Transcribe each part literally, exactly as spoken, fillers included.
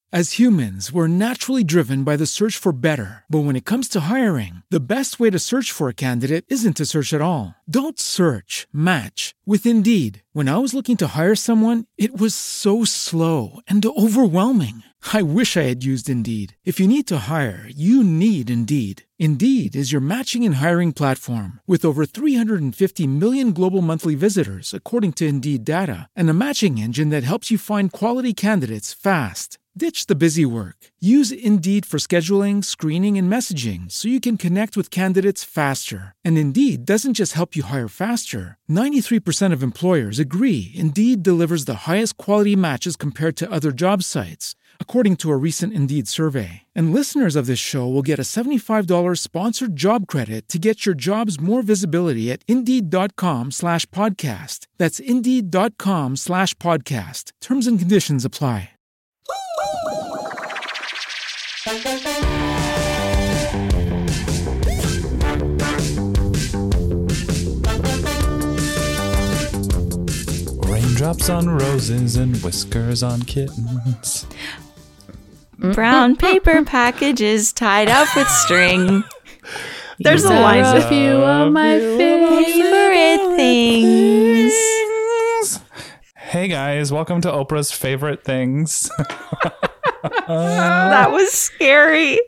As humans, we're naturally driven by the search for better. But when it comes to hiring, the best way to search for a candidate isn't to search at all. Don't search, match with Indeed. When I was looking to hire someone, it was so slow and overwhelming. I wish I had used Indeed. If you need to hire, you need Indeed. Indeed is your matching and hiring platform with over three hundred fifty million global monthly visitors, according to Indeed data, and a matching engine that helps you find quality candidates fast. Ditch the busy work. Use Indeed for scheduling, screening, and messaging so you can connect with candidates faster. And Indeed doesn't just help you hire faster. ninety-three percent of employers agree Indeed delivers the highest quality matches compared to other job sites, according to a recent Indeed survey. And listeners of this show will get a seventy-five dollars sponsored job credit to get your jobs more visibility at Indeed.com slash podcast. That's Indeed.com slash podcast. Terms and conditions apply. Raindrops on roses and whiskers on kittens. Brown paper packages tied up with string. There's a line. A few of my favorite things. Hey guys, welcome to Oprah's Favorite Things. That was scary.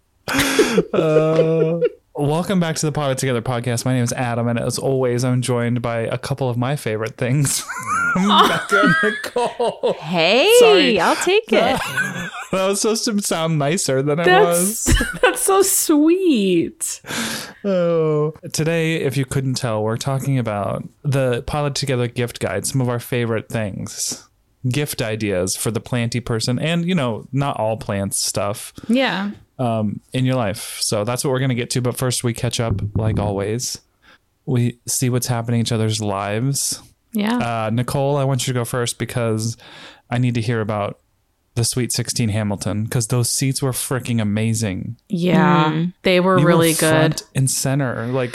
uh, welcome back to the Pod It Together podcast. My name is Adam, and as always, I'm joined by a couple of my favorite things. Becca and Nicole. Hey, Sorry. I'll take it. That, that was supposed to sound nicer than it That's, was. that's so sweet. Oh. Today, if you couldn't tell, we're talking about the Pod It Together gift guide, some of our favorite things. Gift ideas for the planty person and, you know, not all plants stuff. Yeah. Um, in your life. So that's what we're going to get to. But first we catch up like always. We see what's happening in each other's lives. Yeah. Uh, Nicole, I want you to go first because I need to hear about the Sweet sixteen Hamilton because those seats were freaking amazing. Yeah. Mm. They were you really were front good. and center. Like,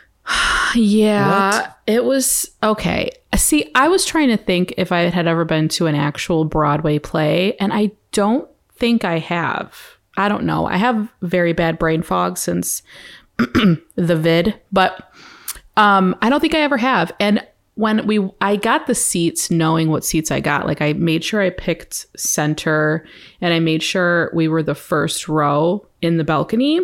yeah, what? It was okay. See, I was trying to think if I had ever been to an actual Broadway play, and I don't think I have. I don't know. I have very bad brain fog since the vid, but um, I don't think I ever have. And when we, I got the seats knowing what seats I got. Like I made sure I picked center, and I made sure we were the first row in the balcony.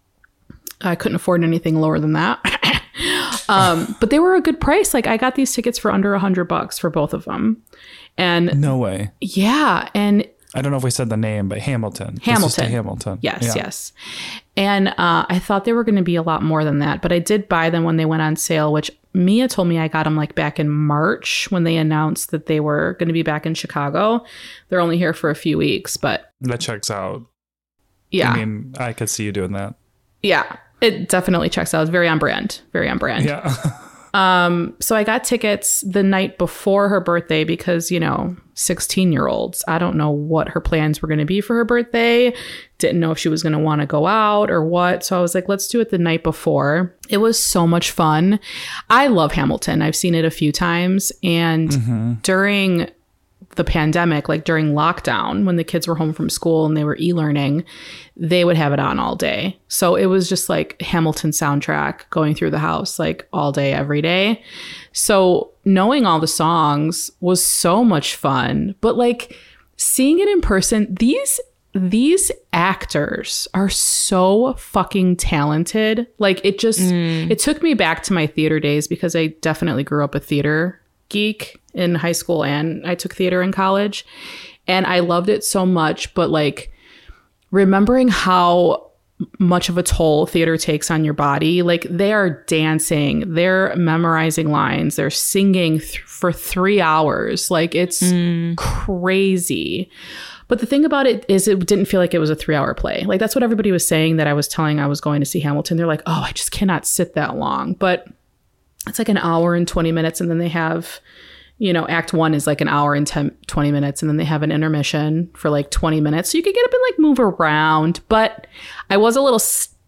I couldn't afford anything lower than that. um, but they were a good price. Like I got these tickets for under a hundred bucks for both of them. And no way. Yeah. And I don't know if we said the name, but Hamilton. Hamilton. Hamilton. Yes, yeah. yes. And uh, I thought they were going to be a lot more than that, but I did buy them when they went on sale, which Mia told me I got them like back in March when they announced that they were going to be back in Chicago. They're only here for a few weeks, but that checks out. Yeah. I mean, I could see you doing that. Yeah, it definitely checks out. It's very on brand. Very on brand. Yeah. Um, so I got tickets the night before her birthday because, you know, sixteen year olds, I don't know what her plans were going to be for her birthday. Didn't know if she was going to want to go out or what. So I was like, let's do it the night before. It was so much fun. I love Hamilton. I've seen it a few times. And mm-hmm. during the pandemic, like during lockdown, when the kids were home from school and they were e-learning, they would have it on all day. So it was just like Hamilton soundtrack going through the house like all day, every day. So knowing all the songs was so much fun. But like seeing it in person, these these actors are so fucking talented. Like it just, mm. it took me back to my theater days because I definitely grew up a theater geek in high school and I took theater in college and I loved it so much. But like remembering how much of a toll theater takes on your body, like they are dancing, they're memorizing lines, they're singing th- for three hours. Like it's mm. crazy. But the thing about it is it didn't feel like it was a three hour play. Like that's what everybody was saying that I was telling I was going to see Hamilton. They're like, oh, I just cannot sit that long. But it's like an hour and twenty minutes. And then they have, you know, act one is like an hour and ten, twenty minutes. And then they have an intermission for like twenty minutes. So you could get up and like move around. But I was a little st-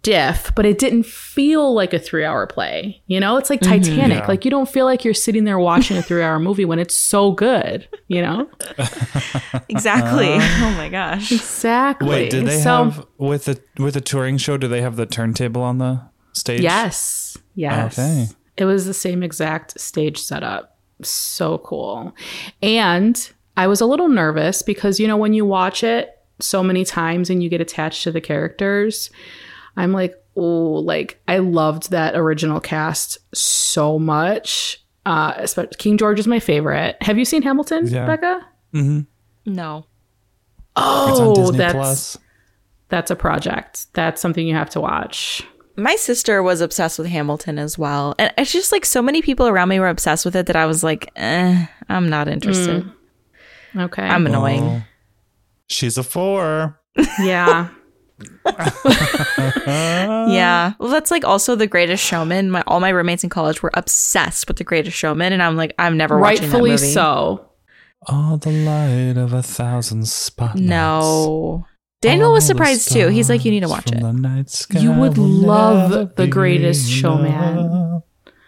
stiff, but it didn't feel like a three-hour play. You know, it's like Titanic. Yeah. Like you don't feel like you're sitting there watching a three-hour movie when it's so good. You know, Exactly. oh my gosh. exactly. Wait, did they so, have with the with the touring show? Do they have the turntable on the stage? Yes, yes. Okay. It was the same exact stage setup. So cool. And I was a little nervous because you know when you watch it so many times and you get attached to the characters, I'm like, oh, like I loved that original cast so much. Uh, especially King George is my favorite. Have you seen Hamilton, Yeah. Becca? No. It's on Oh, Disney that's Plus. that's a project. That's something you have to watch. My sister was obsessed with Hamilton as well. And it's just like so many people around me were obsessed with it that I was like, eh, I'm not interested. Okay. I'm annoying. Oh. She's a four. yeah. Yeah. Well, that's like also The Greatest Showman. My all my roommates in college were obsessed with The Greatest Showman. And I'm like, I'm never watching that Rightfully movie. so. All the light of a thousand spotlights. No. Daniel All was the surprised too. He's like, you need to stars watch from it. the night sky You would will love never The be Greatest Showman. enough.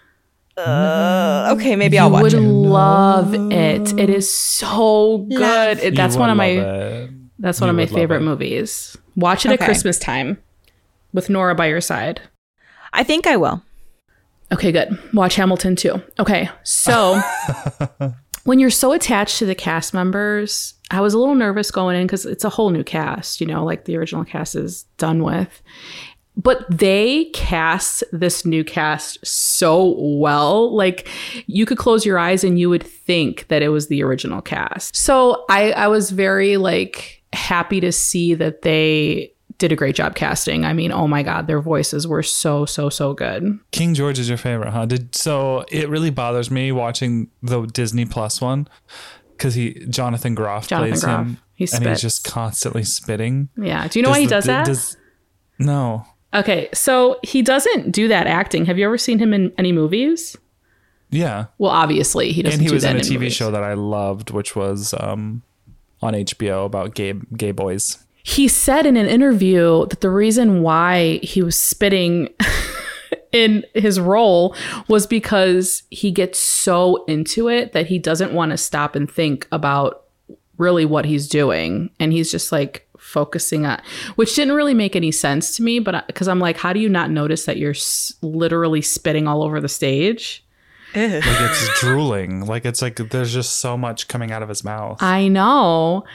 Uh, okay, maybe I'll You watch would it. love it. It is so good. Love. It, that's You one would of my love it. that's one You of my would love favorite it. movies. Watch it at Okay. Christmas time with Nora by your side. I think I will. Okay, good. Watch Hamilton too. Okay, so when you're so attached to the cast members, I was a little nervous going in because it's a whole new cast, you know, like the original cast is done with. But they cast this new cast so well. Like you could close your eyes and you would think that it was the original cast. So I, I was very like happy to see that they did a great job casting. I mean, oh my God, their voices were so, so, so good. King George is your favorite, huh? Did so it really bothers me watching the Disney Plus one because he Jonathan Groff Jonathan plays Groff. him, He and he's spits. just constantly spitting. Yeah. Do you know why he does that? does- no. Okay, so he doesn't do that acting. Have you ever seen him in any movies? Yeah, Well, obviously he doesn't and he do was that in a T V movies. show that I loved, which was um, on H B O about gay gay boys. He said in an interview that the reason why he was spitting in his role was because he gets so into it that he doesn't want to stop and think about really what he's doing. And he's just like focusing on, which didn't really make any sense to me, but because I'm like, how do you not notice that you're s- literally spitting all over the stage? Like it's drooling. Like it's like there's just so much coming out of his mouth. I know.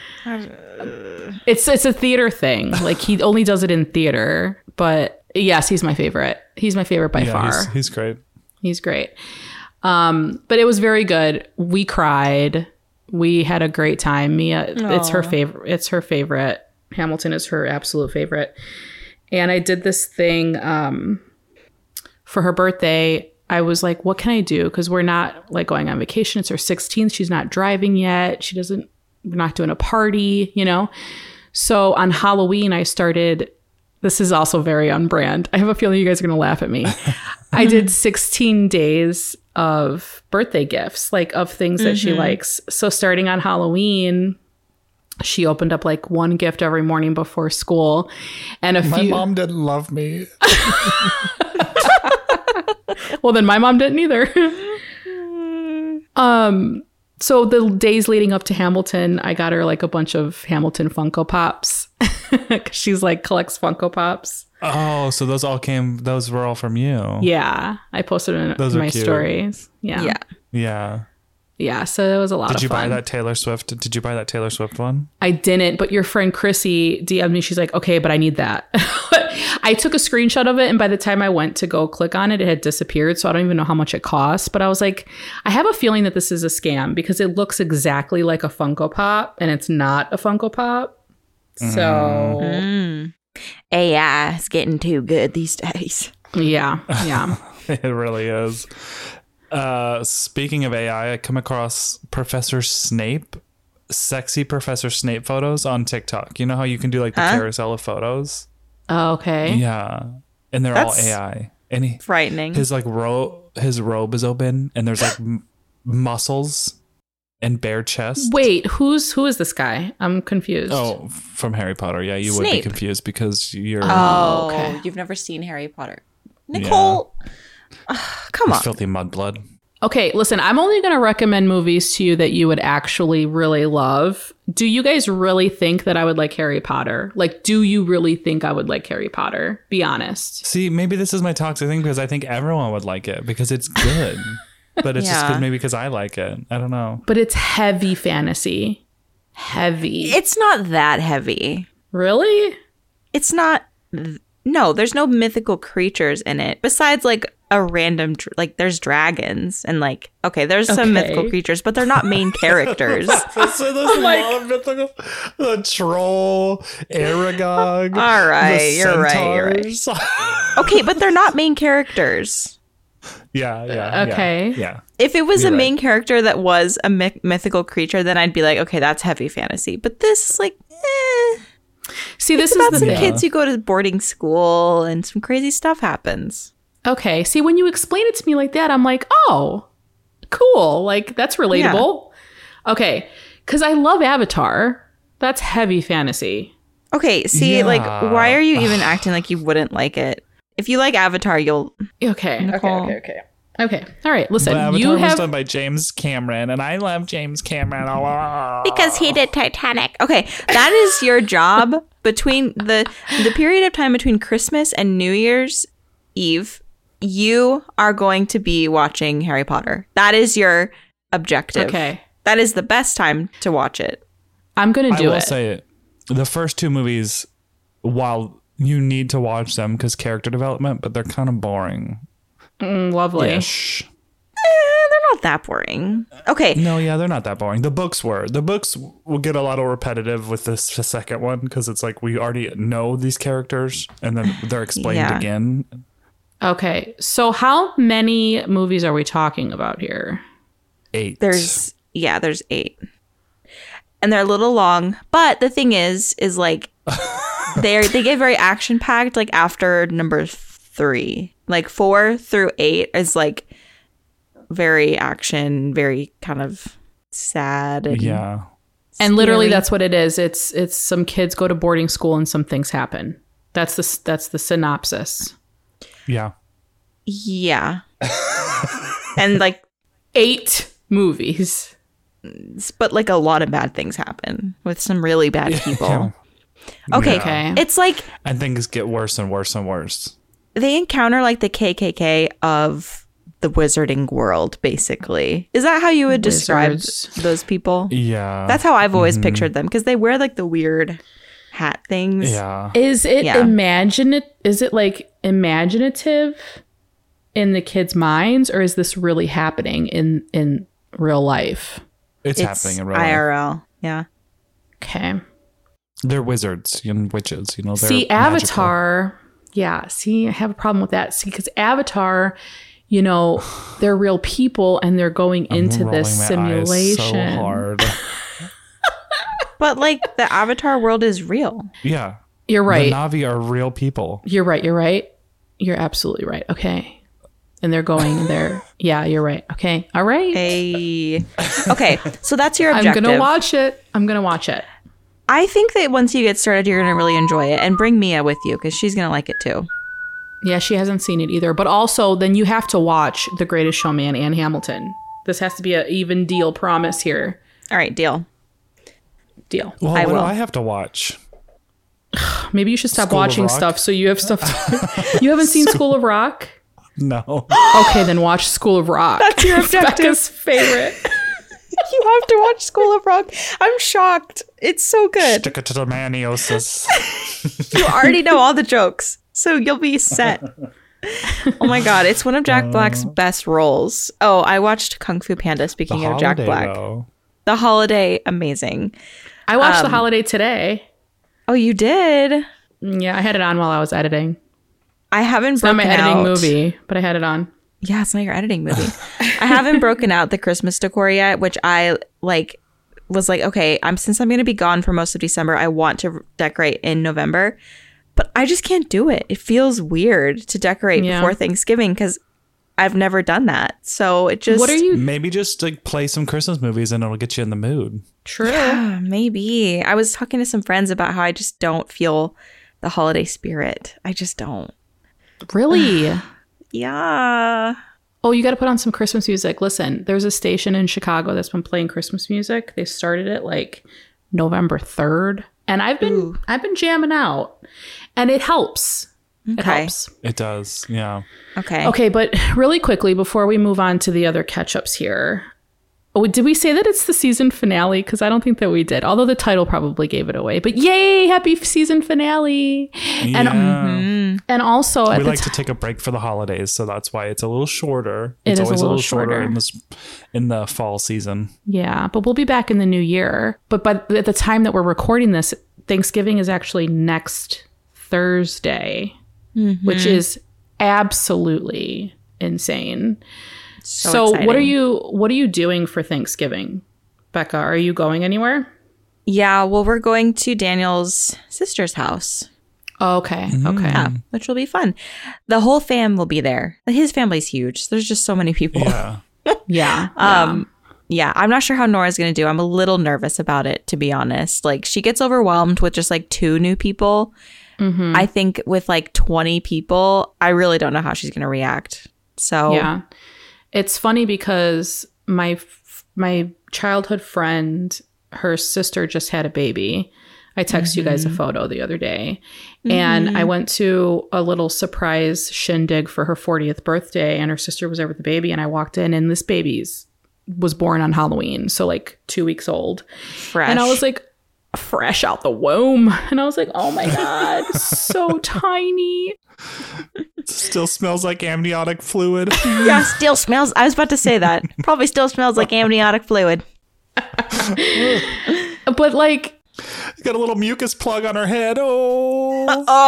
It's it's a theater thing. Like he only does it in theater, but yes, he's my favorite. He's my favorite by yeah, far. he's, he's great. He's great. Um, but it was very good. We cried. We had a great time. Mia, it's her favorite. It's her favorite. Hamilton is her absolute favorite. And I did this thing um, for her birthday. I was like, what can I do? Because we're not like going on vacation. It's her sixteenth. She's not driving yet. She doesn't, we're not doing a party, you know? So on Halloween, I started, this is also very on brand. I have a feeling you guys are going to laugh at me. I did sixteen days of birthday gifts, like of things that she likes. So starting on Halloween, she opened up like one gift every morning before school. And a My few. mom didn't love me. Well, then my mom didn't either. um, so the days leading up to Hamilton, I got her like a bunch of Hamilton Funko Pops. 'Cause she's like collects Funko Pops. Oh, so those all came. Those were all from you. Yeah, I posted in, Those in are my cute. stories. Yeah, Yeah. Yeah. yeah. So it was a lot Did of you buy fun. that Taylor Swift? Did you buy that Taylor Swift one? I didn't, but your friend Chrissy D M'd me. She's like, okay, but I need that. I took a screenshot of it, and by the time I went to go click on it, it had disappeared. So I don't even know how much it cost. But I was like, I have a feeling that this is a scam because it looks exactly like a Funko Pop, and it's not a Funko Pop. So A I is getting too good these days. yeah, yeah. It really is. Uh, speaking of A I, I come across Professor Snape, sexy Professor Snape photos on TikTok. You know how you can do like the Huh? carousel of photos? Oh, okay. Yeah. And they're That's- all A I. And he, Frightening. his like ro- his robe is open and there's like m- muscles and bare chest. Wait, who's who is this guy? I'm confused. Oh, from Harry Potter. Yeah, you would be Snape. confused because you're Oh, okay. you've never seen Harry Potter. Nicole, come on. filthy mudblood. Okay, listen, I'm only going to recommend movies to you that you would actually really love. Do you guys really think that I would like Harry Potter? Like, do you really think I would like Harry Potter? Be honest. See, maybe this is my toxic thing because I think everyone would like it because it's good. But it's just Yeah. 'cause maybe because I like it. I don't know. But it's heavy fantasy. Heavy. It's not that heavy. Really? It's not. No, there's no mythical creatures in it besides like a random dr- like there's dragons and like okay, there's some Okay. mythical creatures, but they're not main characters. So there's a lot of mythical. The troll, Aragog. All right, the you're right, you're right. centaurs. Okay, but they're not main characters. yeah, yeah. Okay. Yeah. yeah. If it was You're a right. main character that was a myth- mythical creature, then I'd be like, okay, that's heavy fantasy. But this is like, eh. See, this It's about is some the thing. kids who go to boarding school and some crazy stuff happens. Okay. See, when you explain it to me like that, I'm like, oh, cool. Like, that's relatable. Okay. Because I love Avatar. That's heavy fantasy. Okay, see, Yeah. like, why are you even acting like you wouldn't like it? If you like Avatar, you'll. Okay. Nicole. Okay. Okay. Okay. Okay. All right. Listen, But Avatar you was have. done by James Cameron, and I love James Cameron a lot. Because he did Titanic. Okay, that is your job between the the period of time between Christmas and New Year's Eve. You are going to be watching Harry Potter. That is your objective. Okay. That is the best time to watch it. I'm going to I do will it. say it. The first two movies, while you need to watch them because character development, but they're kind of boring. Mm, lovely. Ish. Eh, they're not that boring. Okay, No, yeah, they're not that boring. The books were. The books will get a little repetitive with this the second one because it's like we already know these characters and then they're explained Yeah. again. Okay. So, how many movies are we talking about here? Eight. there's yeah, there's eight, and they're a little long. But the thing is, is like they they get very action packed. Like after number three, like four through eight is like very action, very kind of sad. And Yeah. And literally, scary. that's what it is. It's it's some kids go to boarding school and some things happen. That's the that's the synopsis. Yeah. yeah, and like, Eight movies. but like a lot of bad things happen with some really bad people. Yeah. Okay, Yeah. Okay. it's like And things get worse and worse and worse. they encounter like the K K K of the wizarding world, basically. Is that how you would describe Wizards. those people? Yeah. That's how I've always Mm-hmm. pictured them because they wear like the weird hat things. Yeah. Is it Yeah. imagine Is it like imaginative in the kids' minds, or is this really happening in in real life? It's, It's happening in real I life. R L. Yeah. Okay. They're wizards and witches, you know. They're See, magical. Avatar. Yeah. See, I have a problem with that. See, because Avatar, you know, they're real people and they're going I'm into rolling this my eyes simulation. so hard. But like the Avatar world is real. Yeah. You're right. The Na'vi are real people. You're right. You're right. You're absolutely right. Okay. And they're going there. Yeah, you're right. Okay. All right. Hey. Okay, so that's your I'm objective. going to watch it. I'm going to watch it. I think that once you get started, you're going to really enjoy it. And bring Mia with you because she's going to like it too. Yeah, she hasn't seen it either. But also, then you have to watch The Greatest Showman and Hamilton. This has to be an even deal promise here. All right, deal. Deal. Well, I what will. do I have to watch? Maybe you should stop School of watching Rock? stuff so you have stuff. To- you haven't seen School of Rock? No. Okay, then watch School of Rock. That's your It's objective. Becca's favorite. You have to watch School of Rock. I'm shocked. It's so good. Stick it to the maniosis. You already know all the jokes, so you'll be set. Oh my god, it's one of Jack Black's best roles. Oh, I watched Kung Fu Panda. The Speaking of Jack holiday, Black, though. The Holiday, amazing. I watched The Um, Holiday today. Oh, you did? Yeah, I had it on while I was editing. I haven't It's not broken my editing out. movie, but I had it on. Yeah, it's not your editing movie. I haven't broken out the Christmas decor yet, which I like was like, okay, I'm since I'm going to be gone for most of December, I want to decorate in November, but I just can't do it. It feels weird to decorate Yeah. before Thanksgiving because I've never done that. So it just What are you? Maybe just like play some Christmas movies and it'll get you in the mood. True. Yeah, maybe. I was talking to some friends about how I just don't feel the holiday spirit. I just don't. Really? Yeah. Oh, you got to put on some Christmas music. Listen, there's a station in Chicago that's been playing Christmas music. They started it like November third, and I've been Ooh. I've been jamming out, and it helps. It Okay. helps. It does. Yeah. Okay. Okay, but really quickly before we move on to the other catch-ups here, oh, did we say that it's the season finale? Because I don't think that we did. Although the title probably gave it away. But yay, happy season finale! Yeah. And um, and also at we the like ti- to take a break for the holidays, so that's why it's a little shorter. It It's is a always a little little, shorter, shorter. in this in the fall season. Yeah, but we'll be back in the new year. But by at the time that we're recording this, Thanksgiving is actually next Thursday, which is absolutely insane. So, So, what are exciting. you what are you doing for Thanksgiving, Becca? Are you going anywhere? Yeah, well, we're going to Daniel's sister's house. Okay, okay. Yeah, which will be fun. The whole fam will be there. His family's huge. So there's just so many people. Yeah. Yeah. Um, yeah, I'm not sure how Nora's going to do. I'm a little nervous about it, to be honest. Like, she gets overwhelmed with just like two new people. Mhm. I think with like twenty people, I really don't know how she's going to react. So, Yeah. It's funny because my f- my childhood friend, her sister just had a baby. I texted you guys a photo the other day. And I went to a little surprise shindig for her fortieth birthday, and her sister was there with the baby, and I walked in and this baby's was born on Halloween, so like two weeks old. fresh. And I was like, fresh out the womb. And I was like, oh my God, so tiny. Still smells like amniotic fluid. yeah, still smells. I was about to say that. Probably still smells like amniotic fluid. But like, Got a little mucus plug on her head. Oh.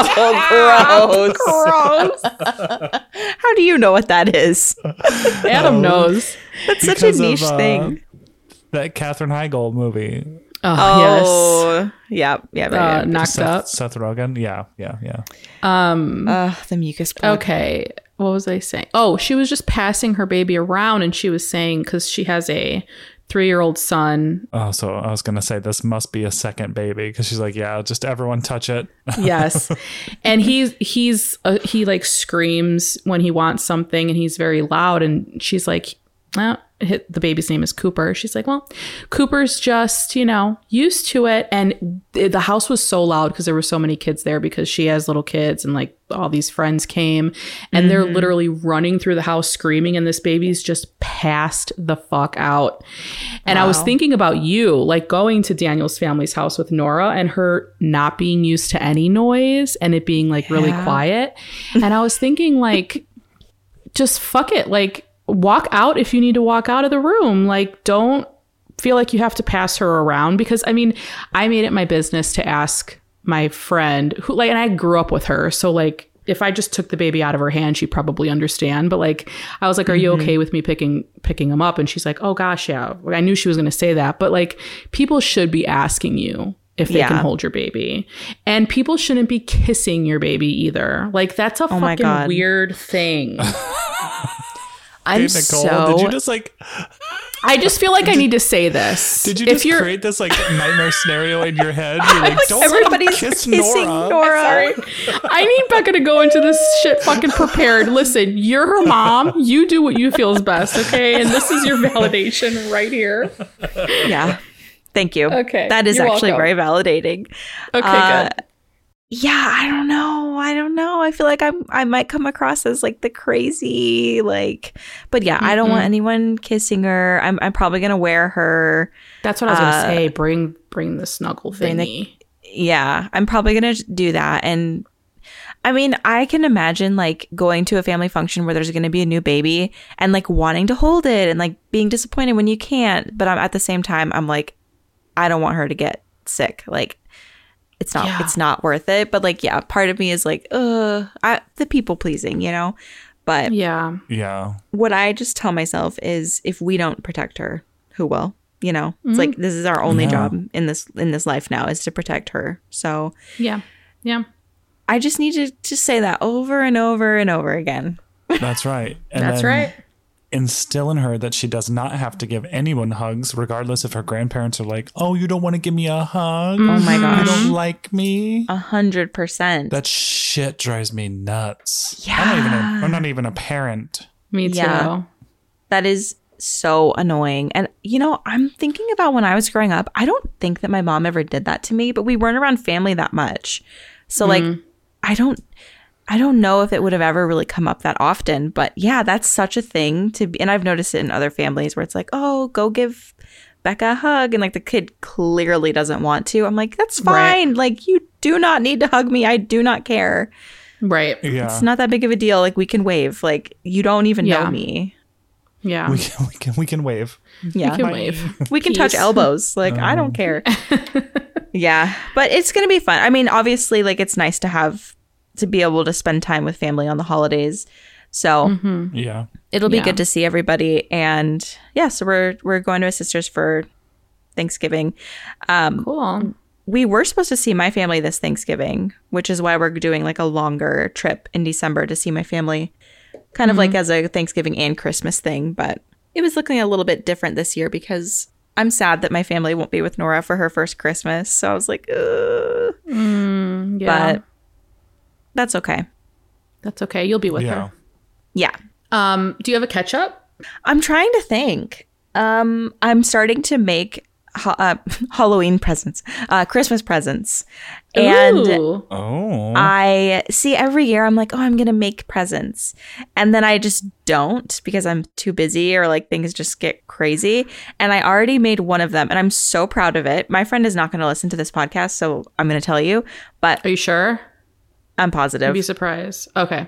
Oh, gross. Gross. How do you know what that is? Adam knows. That's such a Because of, niche uh, thing. That Katherine Heigl movie. Oh, Oh, yeah, yeah, yes. Uh, yeah. knocked Seth, up. Seth Rogen. Yeah, yeah, yeah. Um, Uh, the mucus plug. okay. What was I saying? Oh, she was just passing her baby around, and she was saying, because she has a three-year-old son. Oh, so I was gonna say this must be a second baby because she's like, yeah, just everyone touch it. Yes. And he's he's uh, he like screams when he wants something, and he's very loud, and she's like, well, hit, the baby's name is Cooper. She's like, well, Cooper's just, you know, used to it. And th- the house was so loud because there were so many kids there, because she has little kids, and like all these friends came, and they're literally running through the house screaming, and this baby's just passed the fuck out. And I was Wow. thinking about you, like going to Daniel's family's house with Nora and her not being used to any noise and it being like really Yeah. quiet. And I was thinking, like, just fuck it. Like, walk out if you need to walk out of the room. Like, don't feel like you have to pass her around, because I mean, I made it my business to ask my friend who, like, and I grew up with her. So like, if I just took the baby out of her hand, she'd probably understand. But like, I was like, are you okay with me picking, picking him up? And she's like, oh gosh, yeah. I knew she was going to say that, but like, people should be asking you if they Yeah. can hold your baby, and people shouldn't be kissing your baby either. Like, that's a Oh my fucking God. weird thing. I'm Hey, Nicole, so. did you just like I just feel like I need to say this. did you If just you're- create this like nightmare scenario in your head? You're like, don't Everybody's let him kiss kissing Nora. Nora. Sorry. I need Becca to go into this shit fucking prepared. Listen, you're her mom. You do what you feel is best, okay? And this is your validation right here. Yeah. Thank you. Okay, That is you're actually welcome. very validating. Okay, Uh, good. Yeah, I don't know. I don't know. I feel like I'm I might come across as like the crazy like, but yeah, I don't want anyone kissing her. I'm I'm probably gonna wear her. That's what I was gonna uh, say. Bring bring the snuggle bring the- thingy. Yeah, I'm probably gonna do that. And I mean, I can imagine like going to a family function where there's gonna be a new baby and like wanting to hold it and like being disappointed when you can't. But I'm at the same time, I'm like, I don't want her to get sick. Like, it's not Yeah. it's not worth it. But like, yeah, part of me is like, uh, I, the people pleasing, you know. But Yeah. Yeah. what I just tell myself is, if we don't protect her, who will? You know, it's like this is our only Yeah. job in this in this life now, is to protect her. So Yeah. Yeah. I just need to just say that over and over and over again. That's right. And That's then right. instill in her that she does not have to give anyone hugs, regardless if her grandparents are like, oh, you don't want to give me a hug? Oh my You gosh. don't like me? A hundred percent. That shit drives me nuts. Yeah. I'm not even a, I'm not even a parent. Me too. Yeah. That is so annoying. And, you know, I'm thinking about when I was growing up, I don't think that my mom ever did that to me, but we weren't around family that much. So, like, I don't, I don't know if it would have ever really come up that often. But yeah, that's such a thing to be. And I've noticed it in other families where it's like, oh, go give Becca a hug. And, like, the kid clearly doesn't want to. I'm like, that's fine. Right. Like, you do not need to hug me. I do not care. Right. Yeah. It's not that big of a deal. Like, we can wave. Like, you don't even Yeah. know me. Yeah. We can, we can we can wave. Yeah. We can wave. We can touch Peace. elbows. Like, I don't care. Yeah. But it's going to be fun. I mean, obviously, like, it's nice to have, to be able to spend time with family on the holidays. So Yeah. it'll be Yeah. good to see everybody. And yeah, so we're, we're going to a sister's for Thanksgiving. Um, Cool. we were supposed to see my family this Thanksgiving, which is why we're doing like a longer trip in December to see my family, kind of like as a Thanksgiving and Christmas thing. But it was looking a little bit different this year because I'm sad that my family won't be with Nora for her first Christmas. So I was like, ugh. Mm, yeah. But that's okay. That's okay. You'll be with Yeah. her. Yeah. Um, do you have a ketchup? I'm trying to think. Um, I'm starting to make ha- uh, Halloween presents, uh, Christmas presents. And Ooh. Oh. I see every year I'm like, oh, I'm going to make presents. And then I just don't because I'm too busy or like things just get crazy. And I already made one of them and I'm so proud of it. My friend is not going to listen to this podcast, so I'm going to tell you, but Are you sure? I'm I'd positive. be surprised. Okay.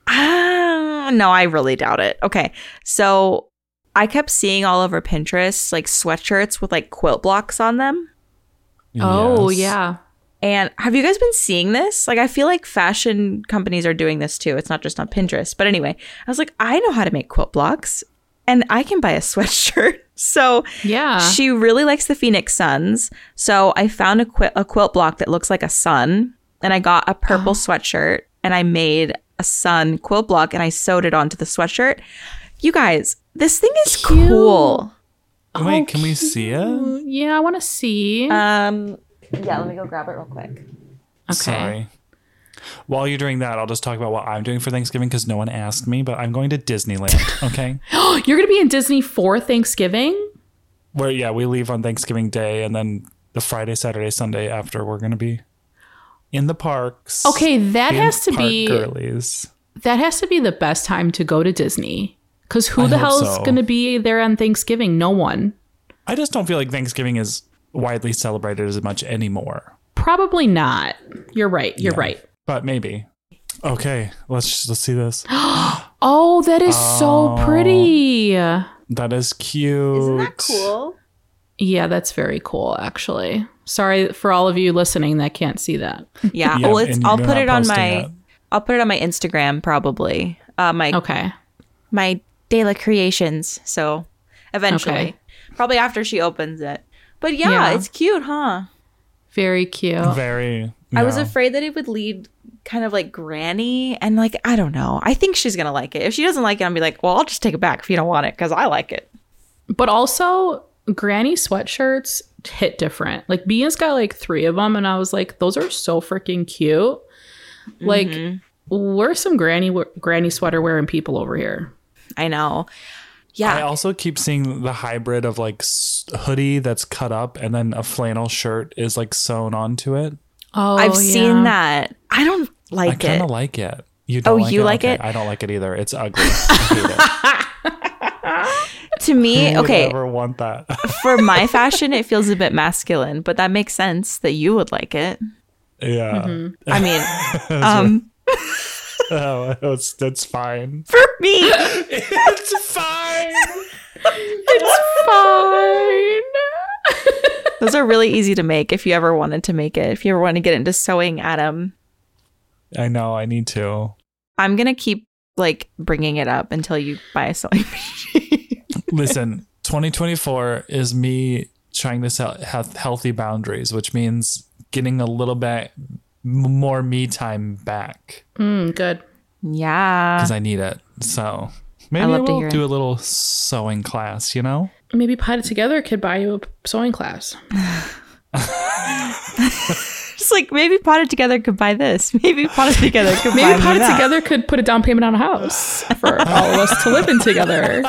Ah, no, I really doubt it. Okay. So I kept seeing all over Pinterest like sweatshirts with like quilt blocks on them. Oh, Yes. yeah. And have you guys been seeing this? Like, I feel like fashion companies are doing this too. It's not just on Pinterest. But anyway, I was like, I know how to make quilt blocks and I can buy a sweatshirt. So Yeah. she really likes the Phoenix Suns. So I found a, qu- a quilt block that looks like a sun. And I got a purple sweatshirt and I made a sun quilt block and I sewed it onto the sweatshirt. You guys, this thing is Cute. cool. Wait, can we see it? Yeah, I want to see. Um, yeah, let me go grab it real quick. okay. Sorry. While you're doing that, I'll just talk about what I'm doing for Thanksgiving because no one asked me, but I'm going to Disneyland, okay? You're going to be in Disney for Thanksgiving? Where, yeah, we leave on Thanksgiving Day and then the Friday, Saturday, Sunday after we're going to be in the parks. Okay, that being has to park be girlies. that has to be the best time to go to Disney. Because who I the hope hell is so. going to be there on Thanksgiving? No one. I just don't feel like Thanksgiving is widely celebrated as much anymore. Probably not. You're right. You're Yeah. right. But maybe. Okay, let's let's see this. Oh, that is so pretty. That is cute. Isn't that cool? Yeah, that's very cool, actually. Sorry for all of you listening that can't see that. Yeah. Yeah, well, it's, and I'll you're put not it on posting my. it. I'll put it on my Instagram probably. Uh, my Okay. my Dela Creations. So eventually, Okay. probably after she opens it. But yeah, Yeah. it's cute, huh? Very cute. Very. I was no. afraid that it would lead kind of like Granny, and like I don't know. I think she's gonna like it. If she doesn't like it, I'll be like, well, I'll just take it back if you don't want it because I like it. But also, granny sweatshirts hit different. Like, Bia's got like three of them, and I was like, those are so freaking cute. Like, we're some granny granny sweater wearing people over here. I know. Yeah. I also keep seeing the hybrid of like s- hoodie that's cut up and then a flannel shirt is like sewn onto it. Oh, I've yeah. seen that. I don't I like kind it. of like it. You don't Oh, like you it? like Okay, it? I don't like it either. It's ugly. I hate it. To me, Who would okay, ever want that? for my fashion, it feels a bit masculine, but that makes sense that you would like it. yeah. I mean, um, Oh, it's that's fine. for me, It's fine. Fine. those are really easy to make if you ever wanted to make it. If you ever want to get into sewing, Adam, I know. I need to. I'm going to keep like bringing it up until you buy a sewing machine. Listen, twenty twenty-four is me trying to set health- healthy boundaries, which means getting a little bit m- more me time back Mm, good. Yeah. because I need it. So maybe I I, love to will hear do it. a little sewing class, you know? Maybe Potted Together could buy you a sewing class. Just like maybe Potted Together could buy this. Maybe Potted Together could buy Maybe me Potted that. Together could put a down payment on a house for all of us to live in together.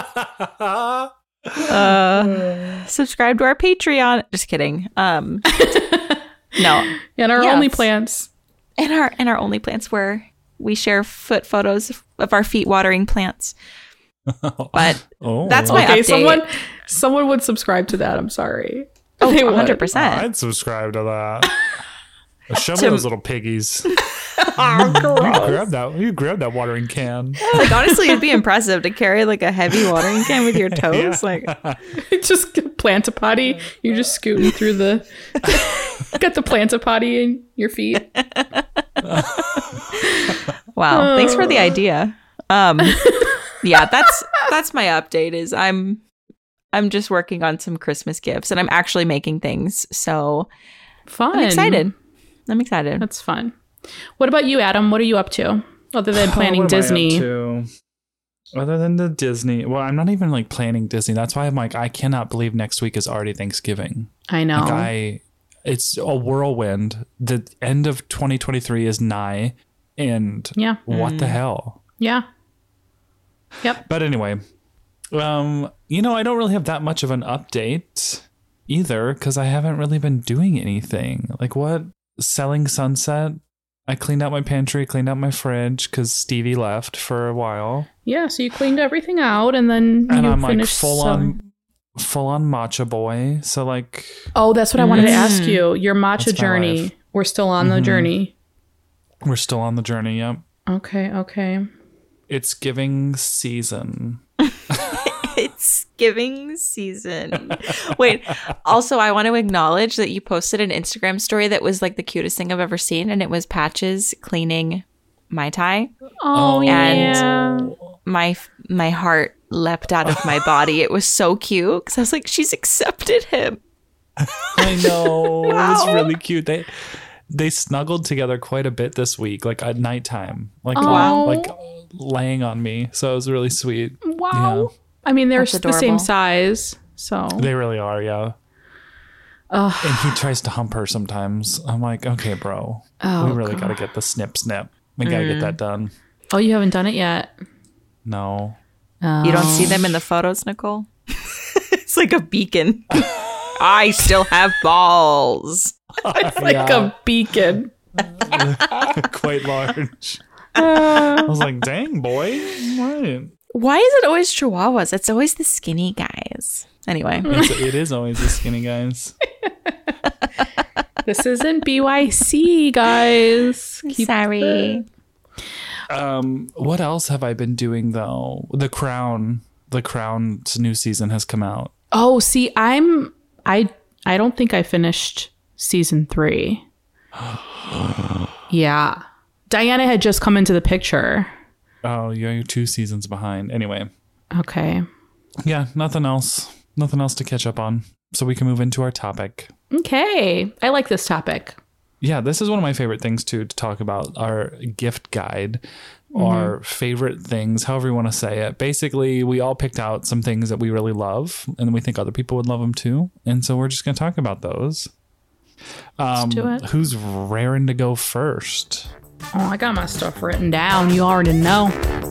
Uh, subscribe to our Patreon. Just kidding. Um, no, And our Yes. only plants. and our and our only plants where we share foot photos of our feet watering plants. But Oh, that's my Okay, update. someone someone would subscribe to that. I'm sorry. Oh, They would. one hundred percent. I'd subscribe to that. Show me To- those little piggies. You grab that. You grab that watering can. Like honestly, it'd be impressive to carry like a heavy watering can with your toes. Like Just plant a potty. You're just scooting through the. Got the plant a potty in your feet. wow, thanks for the idea. Um, yeah, that's that's my update. Is I'm I'm just working on some Christmas gifts, and I'm actually making things. So Fun. I'm excited. I'm excited. That's fun. What about you, Adam? What are you up to other than planning What am I up Disney? to? Other than the Disney, well, I'm not even like planning Disney. That's why I'm like, I cannot believe next week is already Thanksgiving. I know. Like I, it's a whirlwind. The end of twenty twenty-three is nigh, and Yeah. what the hell? Yeah. Yep. But anyway, um, you know, I don't really have that much of an update either because I haven't really been doing anything. Like what? Selling Sunset. I cleaned out my pantry, cleaned out my fridge because Stevie left for a while. Yeah. So you cleaned everything out, and then And you I'm like finished full selling- on full on matcha boy. So like Oh, that's what I wanted to Mm. ask you. Your matcha That's my journey. life. We're still on the Mhm. journey. we're still on the journey. Yep. Okay. Okay. It's giving season. It's giving season. Wait, also, I want to acknowledge that you posted an Instagram story that was like the cutest thing I've ever seen, and it was Patches cleaning Mai Tai. Oh, and- yeah. My my heart leapt out of my body. It was so cute because I was like, she's accepted him. I know. It was Wow. really cute. They they snuggled together quite a bit this week, like at nighttime. Like Wow. like laying on me. So it was really sweet. Wow. I mean, they're That's the same adorable. size. So. They really are, yeah. Ugh. And he tries to hump her sometimes. I'm like, okay, bro. Oh, we really God. got to get the snip snip. We got to get that done. Oh, you haven't done it yet. No. You don't see them in the photos, Nicole? It's like a beacon. I still have balls. It's like Yeah. a beacon. Quite large. I was like, dang, boy. What? Why is it always chihuahuas? It's always the skinny guys. Anyway. It's, it is always the skinny guys. This isn't B Y C, guys. Keep Sorry. it- Um, what else have I been doing though? The Crown, the Crown's new season has come out. Oh, see, I'm I I don't think I finished season three. Yeah. Diana had just come into the picture. Oh, you're two seasons behind. Anyway, Okay. yeah, nothing else, nothing else to catch up on. So we can move into our topic. Okay. I like this topic. Yeah, this is one of my favorite things too to talk about. Our gift guide, our favorite things, however you want to say it. Basically, we all picked out some things that we really love, and we think other people would love them too. And so we're just going to talk about those. Um, do it. Who's raring to go first? Oh, I got my stuff written down. You already know.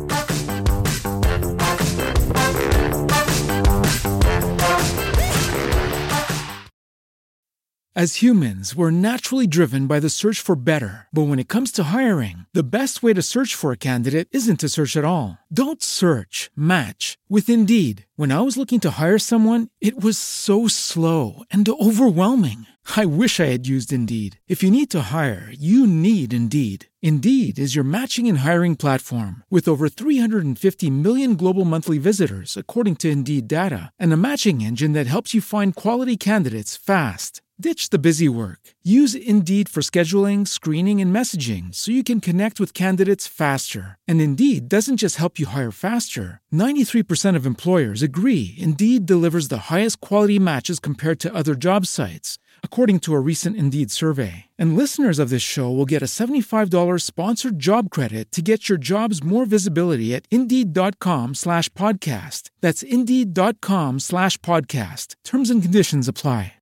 As humans, we're naturally driven by the search for better. But when it comes to hiring, the best way to search for a candidate isn't to search at all. Don't search, match with Indeed. When I was looking to hire someone, it was so slow and overwhelming. I wish I had used Indeed. If you need to hire, you need Indeed. Indeed is your matching and hiring platform with over three hundred fifty million global monthly visitors, according to Indeed data, and a matching engine that helps you find quality candidates fast. Ditch the busy work. Use Indeed for scheduling, screening, and messaging so you can connect with candidates faster. And Indeed doesn't just help you hire faster. ninety-three percent of employers agree Indeed delivers the highest quality matches compared to other job sites. according to a recent Indeed survey. And listeners of this show will get a seventy-five dollars sponsored job credit to get your jobs more visibility at Indeed.com slash podcast. That's Indeed.com slash podcast. Terms and conditions apply.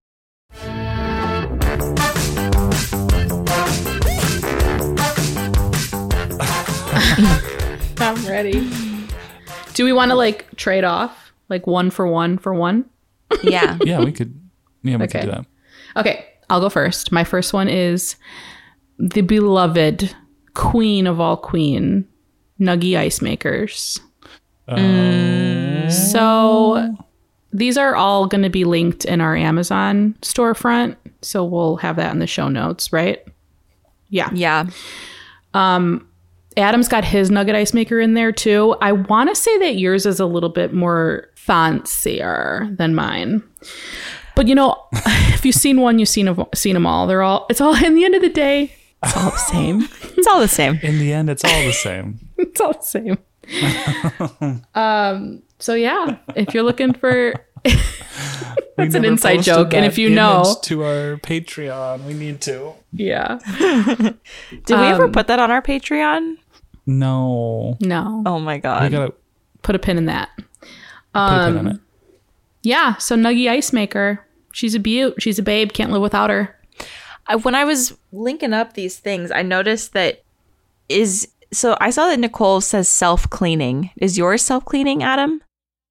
I'm ready. Do we want to like trade off? Like one for one for one? Yeah. Yeah, we could. Yeah, we Okay. could do that. Okay, I'll go first. My first one is the beloved queen of all queen, Nuggy ice makers. So these are all going to be linked in our Amazon storefront. So we'll have that in the show notes, right? Yeah. Yeah. Adam's got his nugget ice maker in there too. I want to say that yours is a little bit more fancier than mine. But you know, if you've seen one, you've seen a, seen them all. They're all, it's all, in the end of the day, it's all the same. It's all the same. In the end, it's all the same. It's all the same. um, so yeah, if you're looking for, That's an inside joke, and if you know- to our Patreon, we need to. yeah, Did we ever put that on our Patreon? No, no, Oh my we God. gotta put a pin in that. put a pin in it. Yeah, so Nuggy ice maker. She's a beaut. She's a babe. Can't live without her. I, when I was linking up these things, I noticed that is so I saw that Nicole says self-cleaning. Is yours self-cleaning, Adam?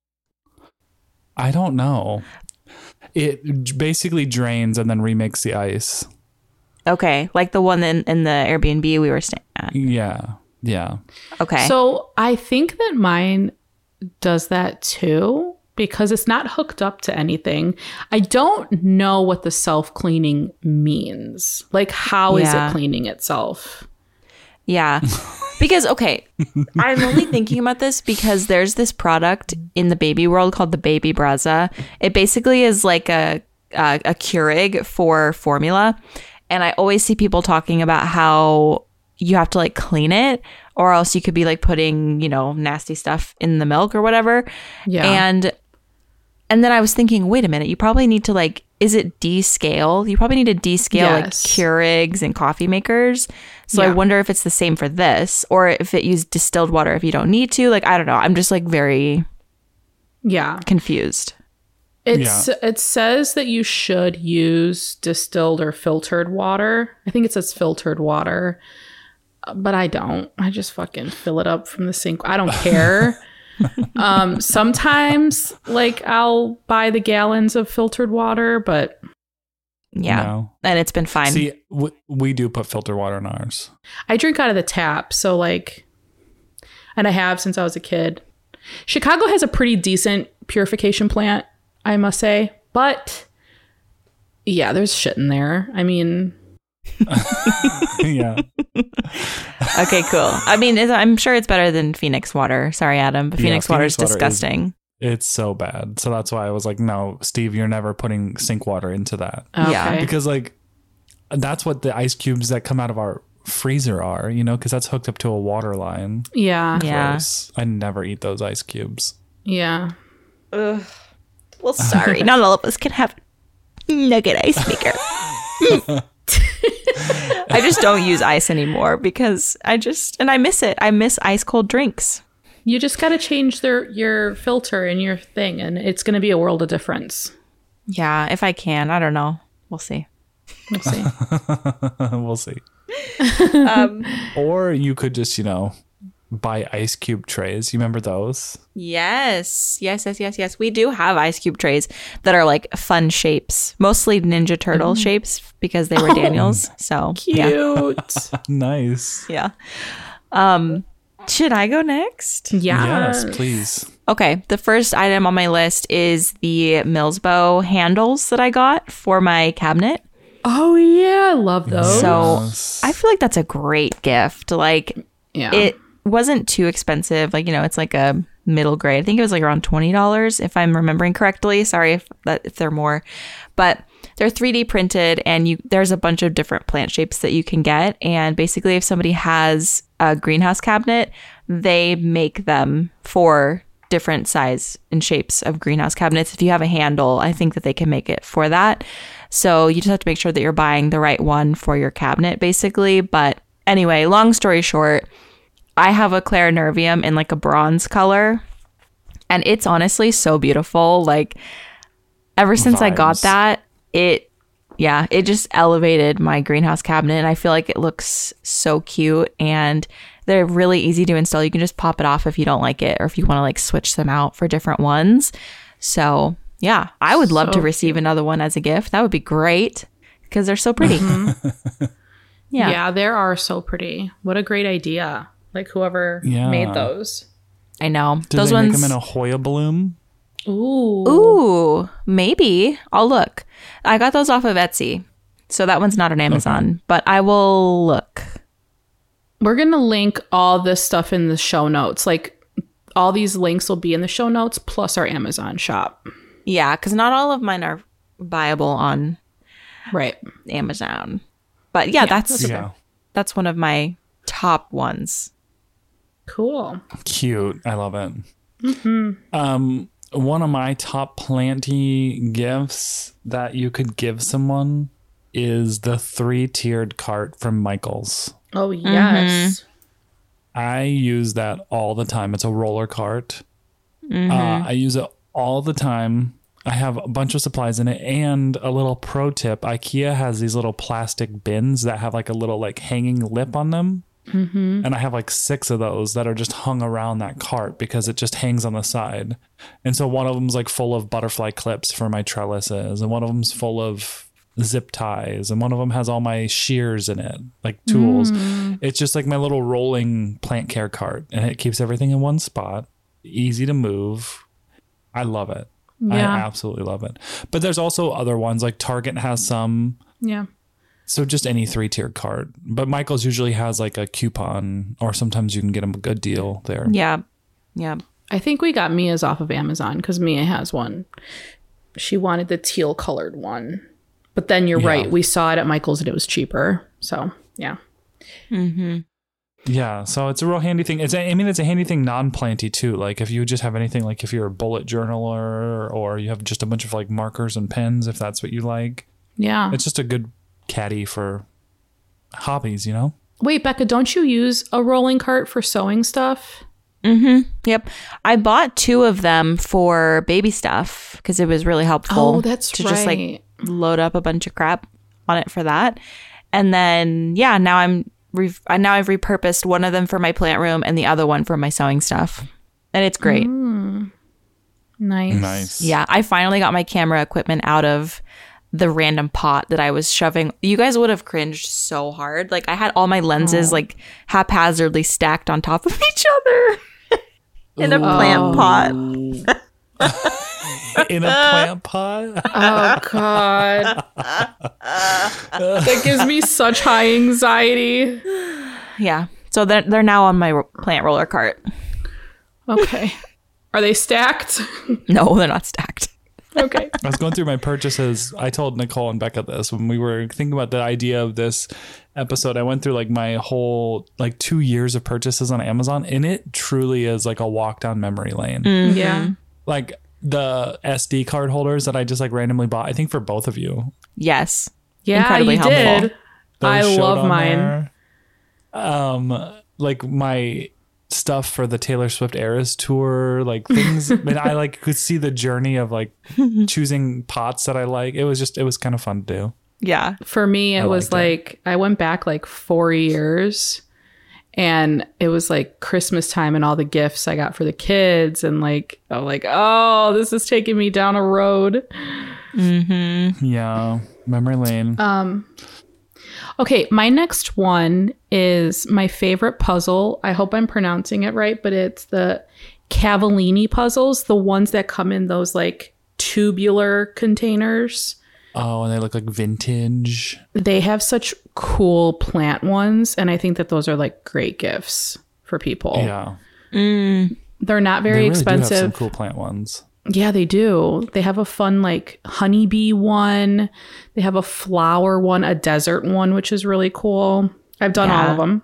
I don't know. It j- basically drains and then remakes the ice. Okay, like the one in, in the Airbnb we were staying at. Yeah, yeah. Okay. So I think that mine does that too because it's not hooked up to anything. I don't know what the self-cleaning means. Like, how is Yeah. it cleaning itself? Yeah. Because, okay, I'm only thinking about this because there's this product in the baby world called the Baby Braza. It basically is like a, a, a Keurig for formula. And I always see people talking about how you have to like clean it or else you could be like putting, you know, nasty stuff in the milk or whatever. Yeah. And and then I was thinking, wait a minute, you probably need to like, is it descale? You probably need to descale like Yes. Keurigs and coffee makers. So I Yeah. wonder if it's the same for this or if it used distilled water if you don't need to. Like, I don't know. I'm just like very Yeah. confused. It's it says that you should use distilled or filtered water. I think it says filtered water. uh, But I don't. I just fucking fill it up from the sink. I don't care. um sometimes like I'll buy the gallons of filtered water, but Yeah. No. And it's been fine. See, w- we do put filter water in ours. I drink out of the tap, so like, and I have since I was a kid. Chicago has a pretty decent purification plant, I must say, but yeah, there's shit in there. I mean, Yeah. Okay, cool. I mean, it's, I'm sure it's better than Phoenix water. Sorry, Adam, but Yeah, Phoenix water is Phoenix water is- disgusting. It's so bad. So that's why I was like, no, Steve, you're never putting sink water into that. okay. Yeah. Because like that's what the ice cubes that come out of our freezer are, you know, because that's hooked up to a water line. Yeah. Yeah. Gross. I never eat those ice cubes. Yeah. Well, sorry. Not all of us can have nugget ice maker. I just don't use ice anymore because I just, and I miss it. I miss ice cold drinks. You just got to change their your filter in your thing, and it's going to be a world of difference. Yeah, if I can. I don't know. We'll see. We'll see. We'll see. Or you could just, you know, buy ice cube trays. You remember those? Yes. Yes, yes, yes, yes. We do have ice cube trays that are like fun shapes, mostly Ninja Turtle shapes because they were Daniels. So, yeah. Cute. Nice. Yeah. Um, should I go next? Yes. Yes, please. Okay, the first item on my list is the Millsbow handles that I got for my cabinet. Oh yeah, I love those. So Yes. I feel like that's a great gift. Like yeah. it wasn't too expensive. Like, you know, it's like a middle grade. I think it was like around twenty dollars if I'm remembering correctly. Sorry if that if they're more. But they're three D printed and you there's a bunch of different plant shapes that you can get. And basically if somebody has a greenhouse cabinet, they make them for different size and shapes of greenhouse cabinets. If you have a handle, I think that they can make it for that. So you just have to make sure that you're buying the right one for your cabinet, basically. But anyway, long story short, I have a Clarinervium in like a bronze color, and it's honestly so beautiful. Like ever since Vibes. I got that, it, yeah, it just elevated my greenhouse cabinet, and I feel like it looks so cute, and they're really easy to install. You can just pop it off if you don't like it, or if you want to like switch them out for different ones. So yeah, I would love So to receive cute. another one as a gift. That would be great because they're so pretty. Yeah. Yeah, they are so pretty. What a great idea. Like whoever Yeah. made those. I know. Did Those they ones. make them in a Hoya bloom? Ooh. Ooh, maybe. I'll look. I got those off of Etsy. So that one's not on Amazon, but I will look. We're going to link all this stuff in the show notes. Like all these links will be in the show notes plus our Amazon shop. Yeah, because not all of mine are buyable on Right. Amazon. But yeah, that's that's Yeah. that's one of my top ones. Cool. Cute. I love it. Um, one of my top planty gifts that you could give someone is the three-tiered cart from Michaels. Oh, yes. I use that all the time. It's a roller cart. Uh, I use it all the time. I have a bunch of supplies in it, and a little pro tip: IKEA has these little plastic bins that have like a little like hanging lip on them, mm-hmm. and I have like six of those that are just hung around that cart because it just hangs on the side. And so one of them's like full of butterfly clips for my trellises, and one of them's full of zip ties, and one of them has all my shears in it, like tools. Mm. It's just like my little rolling plant care cart, and it keeps everything in one spot, easy to move. I love it. Yeah. I absolutely love it. But there's also other ones, like Target has some. Yeah. So just any three-tiered cart. But Michael's usually has like a coupon, or sometimes you can get them a good deal there. Yeah. Yeah. I think we got Mia's off of Amazon because Mia has one. She wanted the teal colored one. But then you're Yeah. right. We saw it at Michael's and it was cheaper. So, yeah. Mm-hmm. Yeah, so it's a real handy thing. It's a, I mean, it's a handy thing non-planty too. Like if you just have anything, like if you're a bullet journaler or you have just a bunch of like markers and pens, if that's what you like. Yeah. It's just a good caddy for hobbies, you know? Wait, Becca, don't you use a rolling cart for sewing stuff? Mm-hmm. Yep. I bought two of them for baby stuff because it was really helpful. Oh, that's to right. just like load up a bunch of crap on it for that. And then, yeah, now I'm re- now I've repurposed one of them for my plant room and the other one for my sewing stuff. And it's great. Mm. Nice. Nice. Yeah, I finally got my camera equipment out of the random pot that I was shoving. You guys would have cringed so hard. Like I had all my lenses Oh. like haphazardly stacked on top of each other in a Ooh. plant pot. In a plant pot? Oh, God. That gives me such high anxiety. Yeah. So they're, they're now on my ro- plant roller cart. Okay. Are they stacked? No, they're not stacked. Okay. I was going through my purchases. I told Nicole and Becca this when we were thinking about the idea of this episode. I went through like my whole like two years of purchases on Amazon, and it truly is like a walk down memory lane. Mm-hmm. Yeah. Like the S D card holders that I just like randomly bought, I think for both of you. Yes. Yeah, Incredibly you helpful. did. Those I showed love on mine. there. Um, like my stuff for the Taylor Swift Eras tour, like things. And I like could see the journey of like choosing pots that I like. It was just, it was kind of fun to do. Yeah. For me, it I was liked like, I went back like four years and it was like Christmas time and all the gifts I got for the kids. And like, I'm like, oh, this is taking me down a road. Mm-hmm. Yeah, memory lane. Um, okay, my next one is my favorite puzzle. I hope I'm pronouncing it right, but it's the Cavallini puzzles, the ones that come in those like tubular containers. Oh, and they look like vintage. They have such cool plant ones, and I think that those are like great gifts for people. Yeah, Mm. They're not they very really do have some expensive. cool plant ones. Yeah, they do. They have a fun like honeybee one. They have a flower one, a desert one, which is really cool. I've done all Yeah. of them.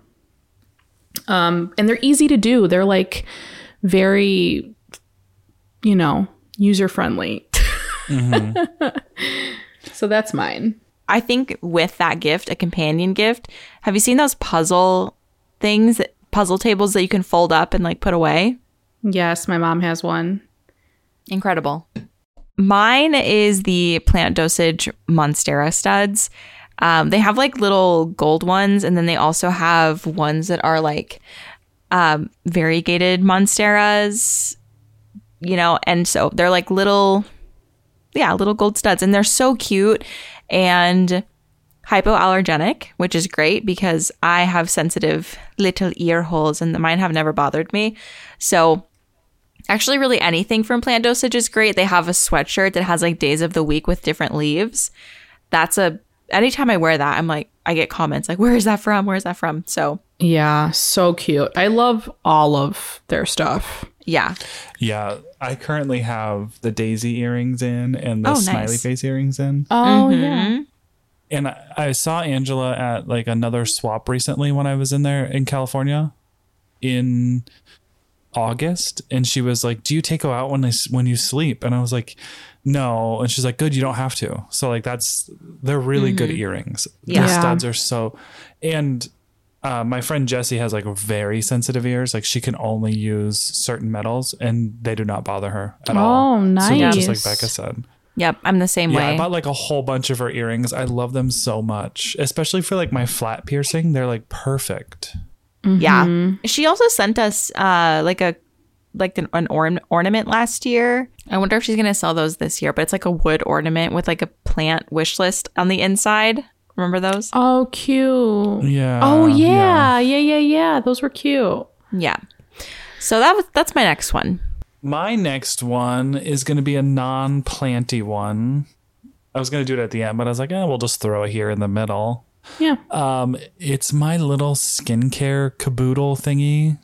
Um, and they're easy to do. They're like very, you know, user friendly. Mm-hmm. So that's mine. I think with that gift, a companion gift, have you seen those puzzle things, puzzle tables that you can fold up and like put away? Yes, my mom has one. Incredible. Mine is the Plant Dosage Monstera studs. Um, they have like little gold ones, and then they also have ones that are like um, variegated Monsteras, you know, and so they're like little, yeah, little gold studs, and they're so cute and hypoallergenic, which is great because I have sensitive little ear holes and mine have never bothered me. So actually really anything from Plant Dosage is great. They have a sweatshirt that has like days of the week with different leaves. That's a, anytime I wear that, I'm like, I get comments like, where is that from? Where is that from? So yeah, so cute. I love all of their stuff. yeah. Yeah, I currently have the daisy earrings in and the Oh, smiley nice. face earrings in. Oh, Mhm. yeah. And I, I saw Angela at like another swap recently when I was in there in California in August, and she was like, do you take out when I, when you sleep? And I was like, no. And she's like, good, you don't have to. So like that's, they're really good earrings. Yeah. The studs are so, and uh, my friend Jessie has like very sensitive ears. Like she can only use certain metals and they do not bother her at all. Oh, So just like nice. Becca said. Yep. I'm the same Yeah, way. I bought like a whole bunch of her earrings. I love them so much, especially for like my flat piercing. They're like perfect. Yeah. She also sent us uh like a like an, an orn- ornament last year. I wonder if she's going to sell those this year, but it's like a wood ornament with like a plant wish list on the inside. Remember those? Oh, cute. Yeah. Oh, yeah. Yeah, yeah, yeah. Those were cute. Yeah. So that was that's my next one. My next one is going to be a non-planty one. I was going to do it at the end, but I was like, eh, we'll just throw it here in the middle. Yeah. Um, it's my little skincare caboodle thingy.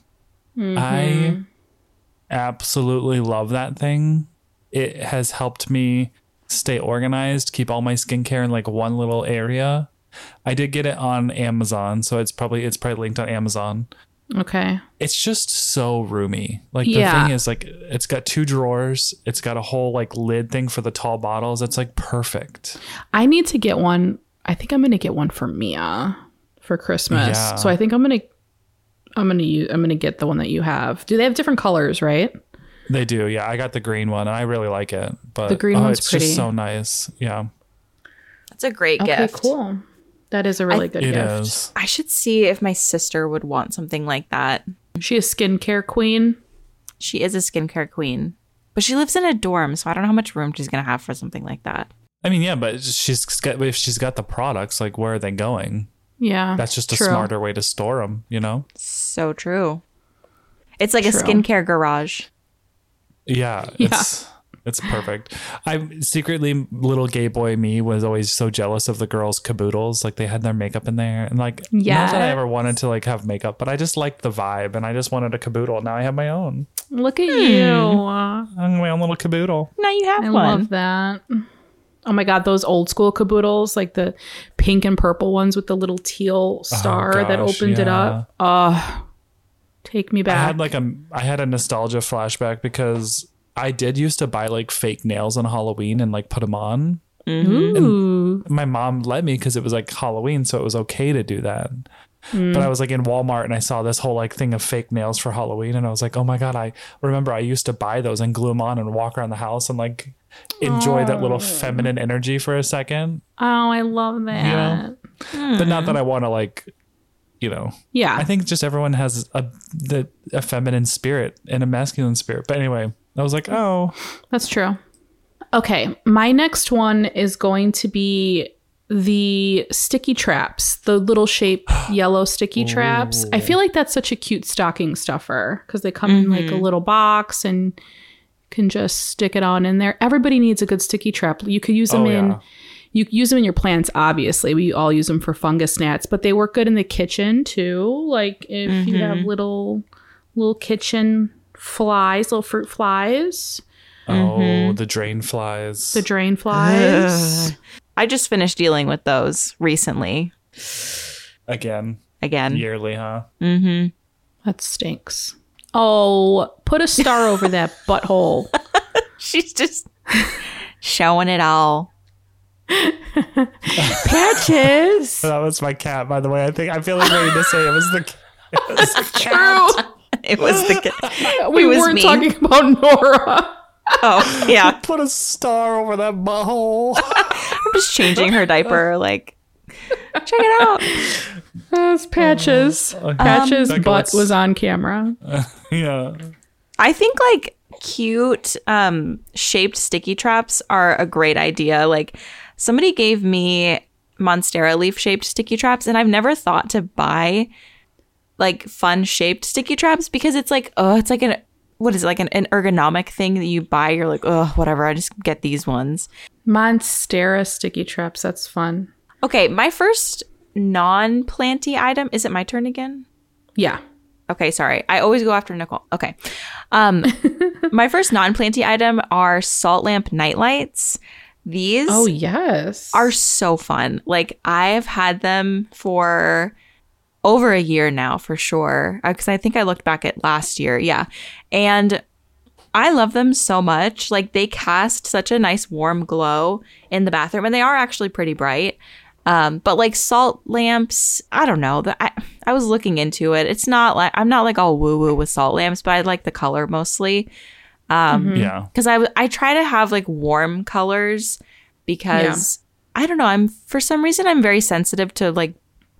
I absolutely love that thing. It has helped me stay organized, keep all my skincare in like one little area. I did get it on Amazon, so it's probably it's probably linked on Amazon. Okay. It's just so roomy. Like Yeah. the thing is like it's got two drawers. It's got a whole like lid thing for the tall bottles. It's like perfect. I need to get one. I think I'm going to get one for Mia for Christmas. Yeah. So I think I'm going to I'm going to use I'm going to get the one that you have. Do they have different colors, right? They do. Yeah, I got the green one and I really like it. But The green oh, one's it's pretty. just so nice. Yeah. That's a great Okay, gift. cool. That is a really good It gift. is. I should see if my sister would want something like that. She is skincare queen. She is a skincare queen, but she lives in a dorm, so I don't know how much room she's going to have for something like that. I mean, yeah, but she's got if she's got the products, like where are they going? Yeah. That's just a true. smarter way to store them, you know? So true. It's like a True. skincare garage. Yeah, it's it's perfect. I secretly, little gay boy me was always so jealous of the girls' caboodles. Like they had their makeup in there, and like not that I Yes. ever wanted to like have makeup, but I just liked the vibe, and I just wanted a caboodle. Now I have my own. Look at you. I have my own little caboodle. Now you have I one. love that. Oh my God, those old school caboodles, like the pink and purple ones with the little teal star that gosh, opened it yeah. up. Oh, take me I back. had like a I had a nostalgia flashback because I did used to buy like fake nails on Halloween and like put them on. Ooh. My mom let me because it was like Halloween, so it was okay to do that. Mm. But I was like in Walmart and I saw this whole like thing of fake nails for Halloween, and I was like, oh my god! I remember I used to buy those and glue them on and walk around the house and like enjoy that little feminine energy for a second. Oh, I love that. know? But not that I want to like, you know. Yeah. I think just everyone has a the a feminine spirit and a masculine spirit. But anyway, I was like, oh, That's true. Okay, my next one is going to be the sticky traps, the little shape yellow sticky traps. I feel like that's such a cute stocking stuffer because they come in like a little box and can just stick it on in there. Everybody needs a good sticky trap. You could use them Oh, in yeah. you use them in your plants, obviously. We all use them for fungus gnats, but they work good in the kitchen too. Like if you have little little kitchen flies, little fruit flies, oh, the drain flies. the drain flies. I just finished dealing with those recently. Again, Again. yearly, huh? That stinks. Oh, put a star over that butthole. She's just showing it all. Patches. That was my cat, by the way. I think I feel like ready to say it was the cat. It was the True. It was the kid. We It was weren't me. talking about Nora. Oh, yeah. Put a star over that butthole. I'm just changing her diaper. Like, check it out. That's Patches. Patches' Becca, butt what's- was on camera. Yeah. I think like cute um shaped sticky traps are a great idea. Like somebody gave me Monstera leaf shaped sticky traps and I've never thought to buy like fun shaped sticky traps because it's like, oh, it's like an what is it, like an, an ergonomic thing that you buy. You're like, oh, whatever, I just get these ones. Monstera sticky traps. That's fun. Okay, my first non-planty item, is it my turn again? Yeah. Okay, sorry. I always go after Nicole. Okay. Um, my first non-planty item are salt lamp nightlights. These Oh, yes. are so fun. Like, I've had them for over a year now, for sure. Because I think I looked back at last year. Yeah. And I love them so much. Like, they cast such a nice warm glow in the bathroom. And they are actually pretty bright. Um, but like salt lamps, I don't know. The, I, I was looking into it. It's not like, I'm not like all woo woo with salt lamps, but I like the color mostly. Um, Yeah. Cause I, w- I try to have like warm colors because I don't know. I'm, for some reason, I'm very sensitive to like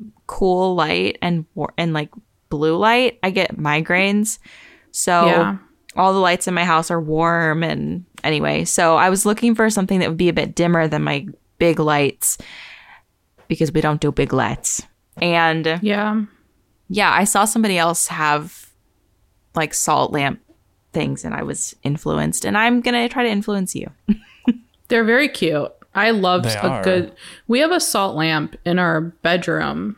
cool light and, war- and like blue light. I get migraines. So Yeah. all the lights in my house are warm. And anyway, so I was looking for something that would be a bit dimmer than my big lights, because we don't do big lights. And Yeah. yeah, I saw somebody else have like salt lamp things and I was influenced, and I'm going to try to influence you. They're very cute. I love They a are. good. We have a salt lamp in our bedroom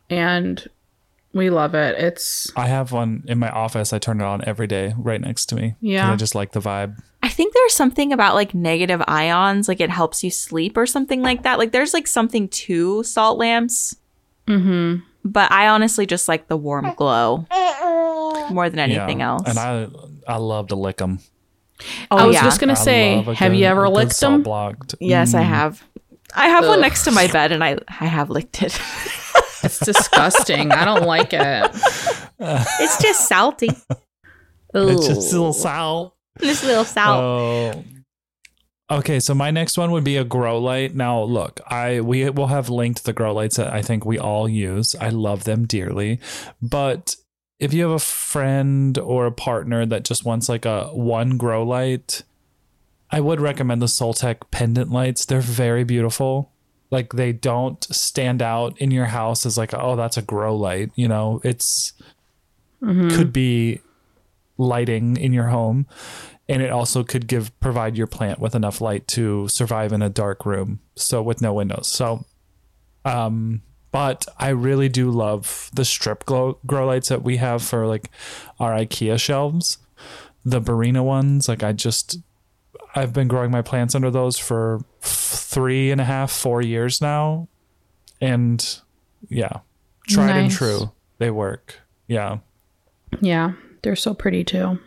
and we love it. It's I have one in my office. I turn it on every day right next to me. 'Cause Yeah. I just like the vibe. I think there's something about like negative ions, like it helps you sleep or something like that. Like there's like something to salt lamps. mm-hmm. But I honestly just like the warm glow more than anything Yeah. else. And I I love to lick them. oh, I was yeah. just gonna say, have you ever licked them? Blocked. Yes, Mm. I have. I have one Ugh. next to my bed and I, I have licked it. It's disgusting. I don't like it. It's just salty. It's just a little salt. Just a little salt. Oh. Okay, so my next one would be a grow light. Now, look, I we will have linked the grow lights that I think we all use. I love them dearly, but if you have a friend or a partner that just wants like a one grow light, I would recommend the Soltec pendant lights. They're very beautiful. Like they don't stand out in your house as like, oh, that's a grow light. You know, it's could be lighting in your home. And it also could give provide your plant with enough light to survive in a dark room, so with no windows. So, um, but I really do love the strip glow, grow lights that we have for like our IKEA shelves, the Barina ones. Like I just, I've been growing my plants under those for three and a half, four years now, and yeah, tried and Nice. true, they work. Yeah. Yeah, they're so pretty too.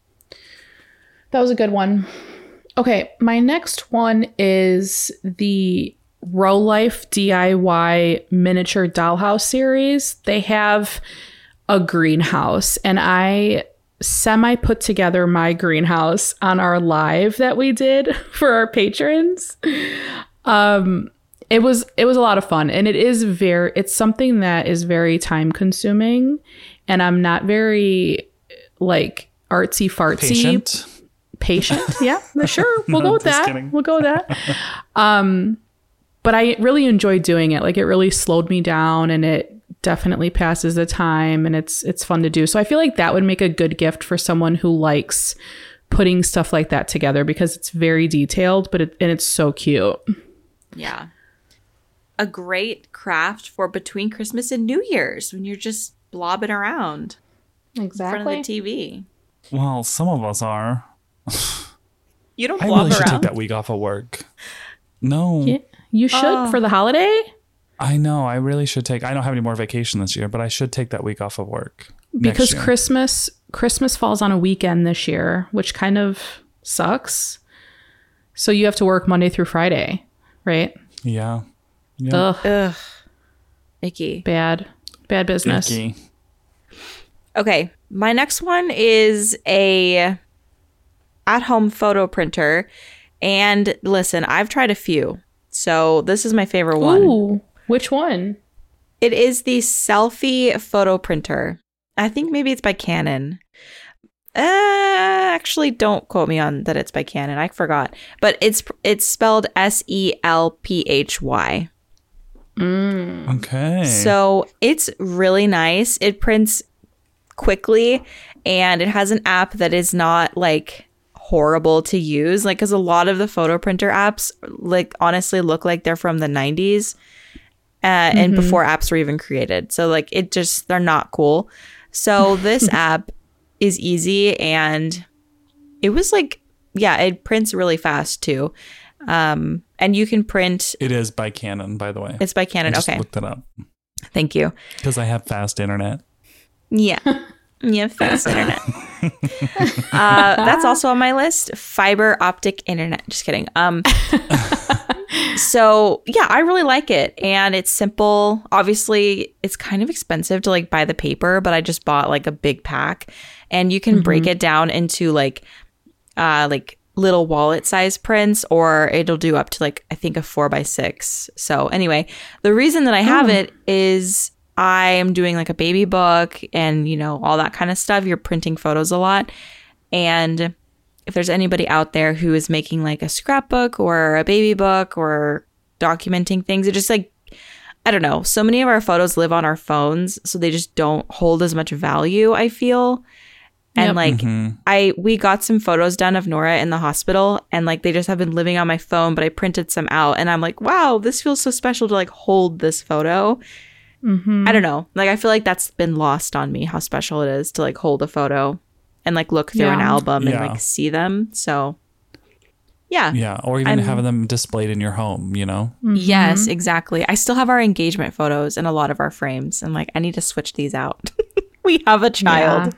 That was a good one. Okay, my next one is the Row Life D I Y miniature dollhouse series. They have a greenhouse, and I semi put together my greenhouse on our live that we did for our patrons. Um, it was it was a lot of fun, and it is very it's something that is very time consuming, and I'm not very like artsy fartsy Patient. patient. Yeah, sure. We'll No, go with just that. kidding. We'll go with that. Um, but I really enjoyed doing it. Like it really slowed me down, and it definitely passes the time, and it's it's fun to do. So I feel like that would make a good gift for someone who likes putting stuff like that together, because it's very detailed, but it, and it's so cute. Yeah. A great craft for between Christmas and New Year's when you're just blobbing around in front of the T V. Well, some of us are. You don't I blob really should around. take that week off of work. No, Yeah, you should Oh. for the holiday, I know. I really should take. I don't have any more vacation this year, but I should take that week off of work next because year. Christmas Christmas falls on a weekend this year, which kind of sucks. So you have to work Monday through Friday, right? Yeah. Yeah. Ugh, Ugh. Icky. bad, bad business. Icky. Okay, my next one is a at-home photo printer, and listen, I've tried a few, so this is my favorite one. Ooh, which one? It is the Selfie photo printer. I think maybe it's by Canon. Uh, actually, don't quote me on that it's by Canon. I forgot, but it's it's spelled S E L P H Y. Okay. So it's really nice. It prints quickly, and it has an app that is not like horrible to use. Like, because a lot of the photo printer apps, like, honestly look like they're from the nineties uh, mm-hmm. and before apps were even created. So like, it just, they're not cool. So this app is easy, and it was like, yeah, it prints really fast too. Um, and you can print. It is by Canon, by the way. It's by Canon. I just Okay. looked it up. Thank you. Because I have fast internet. Yeah. Yeah, fast internet. uh, that's also on my list. Fiber optic internet. Just kidding. Um, so yeah, I really like it, and it's simple. Obviously, it's kind of expensive to like buy the paper, but I just bought like a big pack, and you can mm-hmm. break it down into like, uh, like little wallet size prints, or it'll do up to like I think a four by six. So anyway, the reason that I have oh. it is I am doing like a baby book and, you know, all that kind of stuff. You're printing photos a lot. And if there's anybody out there who is making like a scrapbook or a baby book or documenting things, it just like, I don't know. So many of our photos live on our phones, so they just don't hold as much value, I feel. And yep. like mm-hmm. I, we got some photos done of Nora in the hospital, and like they just have been living on my phone, but I printed some out, and I'm like, wow, this feels so special to like hold this photo. Mm-hmm. I don't know. Like, I feel like that's been lost on me, how special it is to like hold a photo and like look through yeah. an album yeah. and like see them. So yeah. Yeah. Or even I'm, having them displayed in your home, you know? Mm-hmm. Yes, exactly. I still have our engagement photos in a lot of our frames, and like, I need to switch these out. We have a child.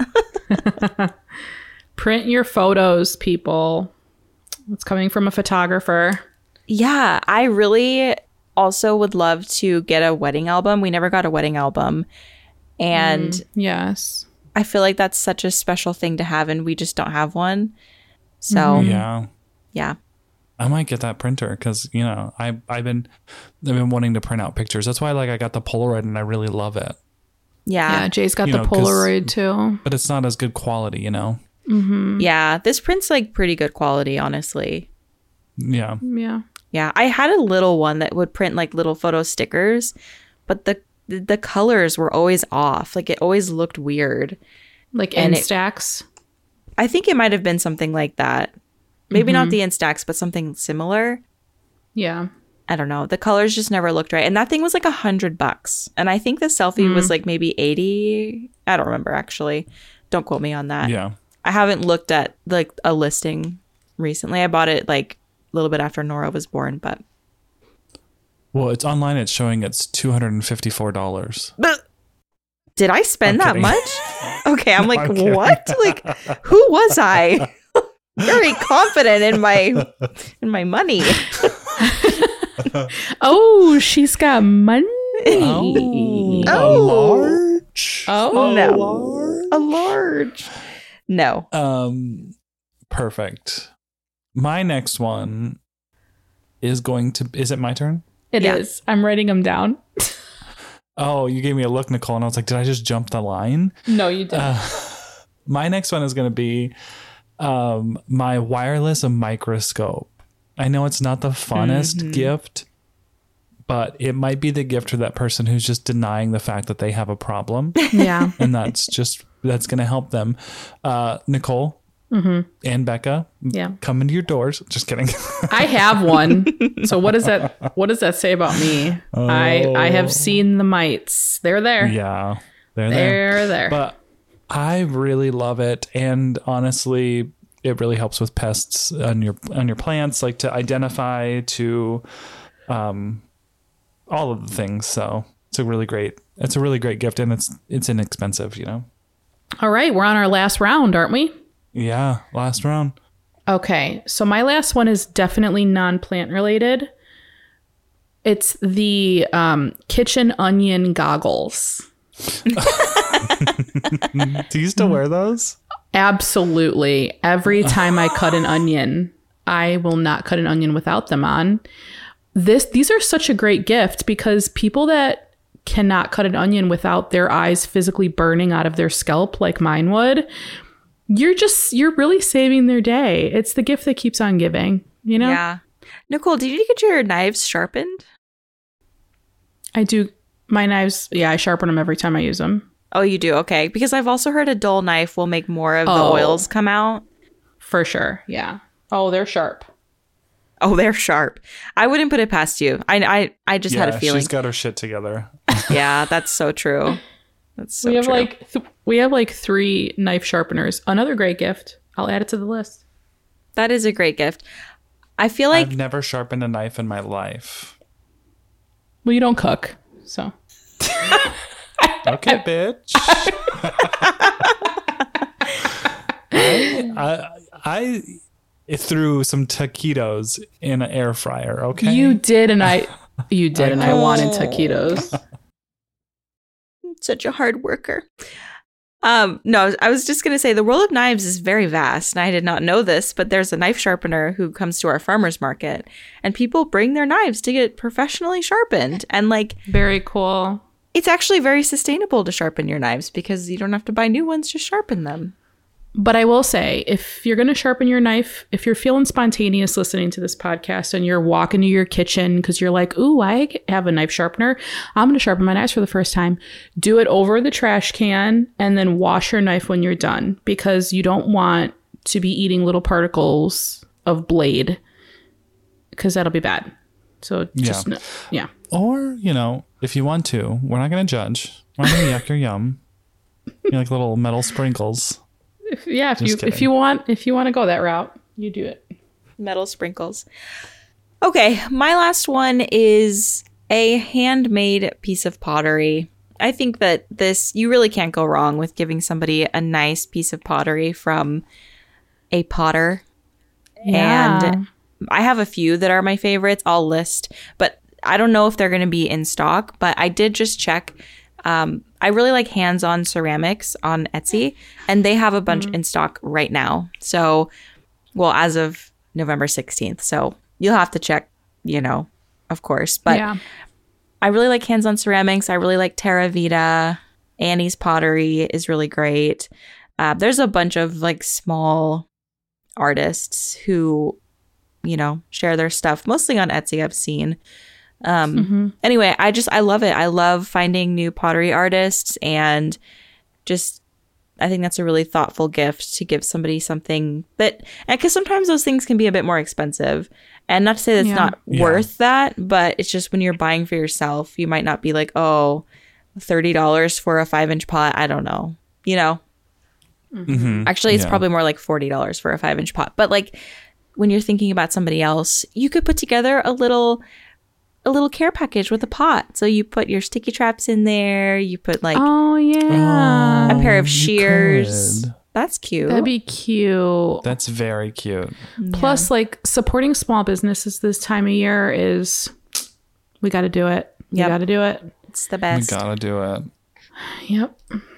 Yeah. Print your photos, people. It's coming from a photographer. Yeah. I really also would love to get a wedding album. We never got a wedding album. And mm, yes, I feel like that's such a special thing to have, and we just don't have one. So mm-hmm. yeah. Yeah. I might get that printer because, you know, I I've been I've been wanting to print out pictures. That's why like I got the Polaroid, and I really love it. Yeah. Yeah, Jay's got you the know, Polaroid too. But it's not as good quality, you know. Mm-hmm. Yeah, this print's like pretty good quality, honestly. Yeah. Yeah. Yeah, I had a little one that would print like little photo stickers, but the the colors were always off. Like, it always looked weird. Like Instax? I think it might have been something like that. Maybe mm-hmm. not the Instax, but something similar. Yeah. I don't know. The colors just never looked right. And that thing was like a hundred bucks. And I think the Selfie mm. was like maybe eighty. I don't remember, actually. Don't quote me on that. Yeah. I haven't looked at like a listing recently. I bought it like a little bit after Nora was born, but. Well, it's online. It's showing it's two hundred fifty-four dollars. But did I spend that much? Okay. I'm like, I'm what? Like, who was I? Very confident in my, in my money. Oh, she's got money. Oh, oh. A large. Oh, a no. Large. A large. No. Um, perfect. My next one is going to, is it my turn? It yeah. is. I'm writing them down. Oh, you gave me a look, Nicole, and I was like, did I just jump the line? No, you didn't. Uh, my next one is going to be um, my wireless microscope. I know it's not the funnest mm-hmm. gift, but it might be the gift for that person who's just denying the fact that they have a problem. Yeah. And that's just, that's going to help them. Uh, Nicole mm-hmm. and Becca, yeah, come into your doors. Just kidding. I have one. So what does that, what does that say about me? Oh. I, I have seen the mites. They're there. Yeah. They're there. They're there. But I really love it. And honestly, it really helps with pests on your on your plants, like to identify, to um, all of the things. So it's a really great it's a really great gift, and it's it's inexpensive, you know. All right, we're on our last round, aren't we? Yeah, last round. Okay, so my last one is definitely non-plant related, It's the um, kitchen onion goggles. Do you still wear those? Absolutely. Every time I cut an onion, I will not cut an onion without them on. This these are such a great gift because people that cannot cut an onion without their eyes physically burning out of their scalp like mine would, you're just you're really saving their day. It's the gift that keeps on giving, you know? Yeah. Nicole, did you get your knives sharpened? I do my knives, yeah, I sharpen them every time I use them. Oh, you do? Okay. Because I've also heard a dull knife will make more of the Oh. oils come out. For sure. Yeah. Oh, they're sharp. Oh, they're sharp. I wouldn't put it past you. I I, I just Yeah, had a feeling. she's got her shit together. Yeah, that's so true. That's so we have true. like th- we have like three knife sharpeners. Another great gift. I'll add it to the list. That is a great gift. I feel like I've never sharpened a knife in my life. Well, you don't cook, so. Okay, bitch. I, I, I threw some taquitos in an air fryer, okay? You did, and I, you did, and I wanted taquitos. such a hard worker. Um, no, I was just going to say the world of knives is very vast, and I did not know this, but there's a knife sharpener who comes to our farmer's market, and people bring their knives to get professionally sharpened. And like, Very cool. it's actually very sustainable to sharpen your knives because you don't have to buy new ones, just sharpen them. But I will say, if you're going to sharpen your knife, if you're feeling spontaneous listening to this podcast and you're walking to your kitchen because you're like, ooh, I have a knife sharpener, I'm going to sharpen my knives for the first time. Do it over the trash can and then wash your knife when you're done because you don't want to be eating little particles of blade because that'll be bad. So just, Yeah. yeah. yeah. Or, you know, if you want to, we're not going to judge. We're not going to yuck your yum. You know, like little metal sprinkles. If, yeah, if Just you kidding. if you want if you want to go that route, you do it. Metal sprinkles. Okay, my last one is a handmade piece of pottery. I think that this, you really can't go wrong with giving somebody a nice piece of pottery from a potter. Yeah. And I have a few that are my favorites. I'll list, but I don't know if they're going to be in stock, but I did just check. Um, I really like Hands-On Ceramics on Etsy, and they have a bunch in stock right now. So, well, as of November sixteenth. So you'll have to check, you know, of course. But yeah. I really like Hands-On Ceramics. I really like Terra Vita. Annie's Pottery is really great. Uh, there's a bunch of like small artists who, you know, share their stuff, mostly on Etsy, I've seen. Um, Mm-hmm. Anyway, I just, I love it. I love finding new pottery artists, and just, I think that's a really thoughtful gift to give somebody something that, and because sometimes those things can be a bit more expensive, and not to say that's Yeah. not Yeah. worth that, but it's just when you're buying for yourself, you might not be like, oh, thirty dollars for a five inch pot. I don't know, you know, Mm-hmm. actually it's Yeah. probably more like forty dollars for a five inch pot. But like when you're thinking about somebody else, you could put together a little a little care package with a pot. So you put your sticky traps in there, you put like Oh yeah. a pair of you shears. could. That's cute. That'd be cute. That's very cute. Plus, like supporting small businesses this time of year is, we got to do it. We Yep. got to do it. It's the We best. gotta do it. Yep.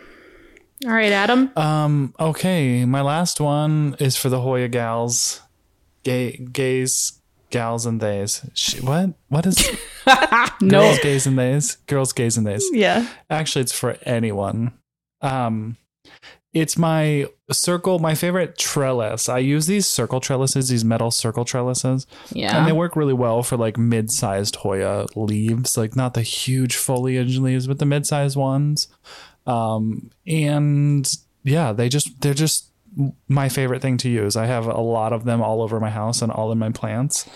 All right, Adam. Um, okay, my last one is for the Hoya gals. Gay, gays, gals, and theys. Sh- what? What is No. girls, gays, and theys? Girls, gays, and theys. Yeah. Actually, it's for anyone. Um, it's my circle, my favorite trellis. I use these circle trellises, these metal circle trellises. Yeah. And they work really well for like mid-sized Hoya leaves, like not the huge foliage leaves, but the mid-sized ones. Um, and yeah, they just, they're just my favorite thing to use. I have a lot of them all over my house and all in my plants.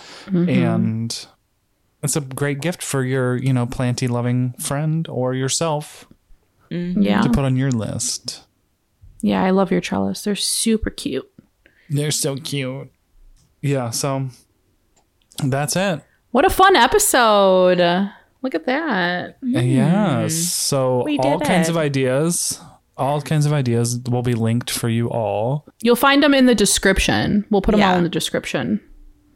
And it's a great gift for your, you know, planty loving friend or yourself Yeah. to put on your list. Yeah, I love your trellis. They're super cute. They're so cute. Yeah. So that's it. What a fun episode. Look at that. Yeah. So We all did kinds it. of ideas, all kinds of ideas will be linked for you all. You'll find them in the description. We'll put them Yeah. all in the description.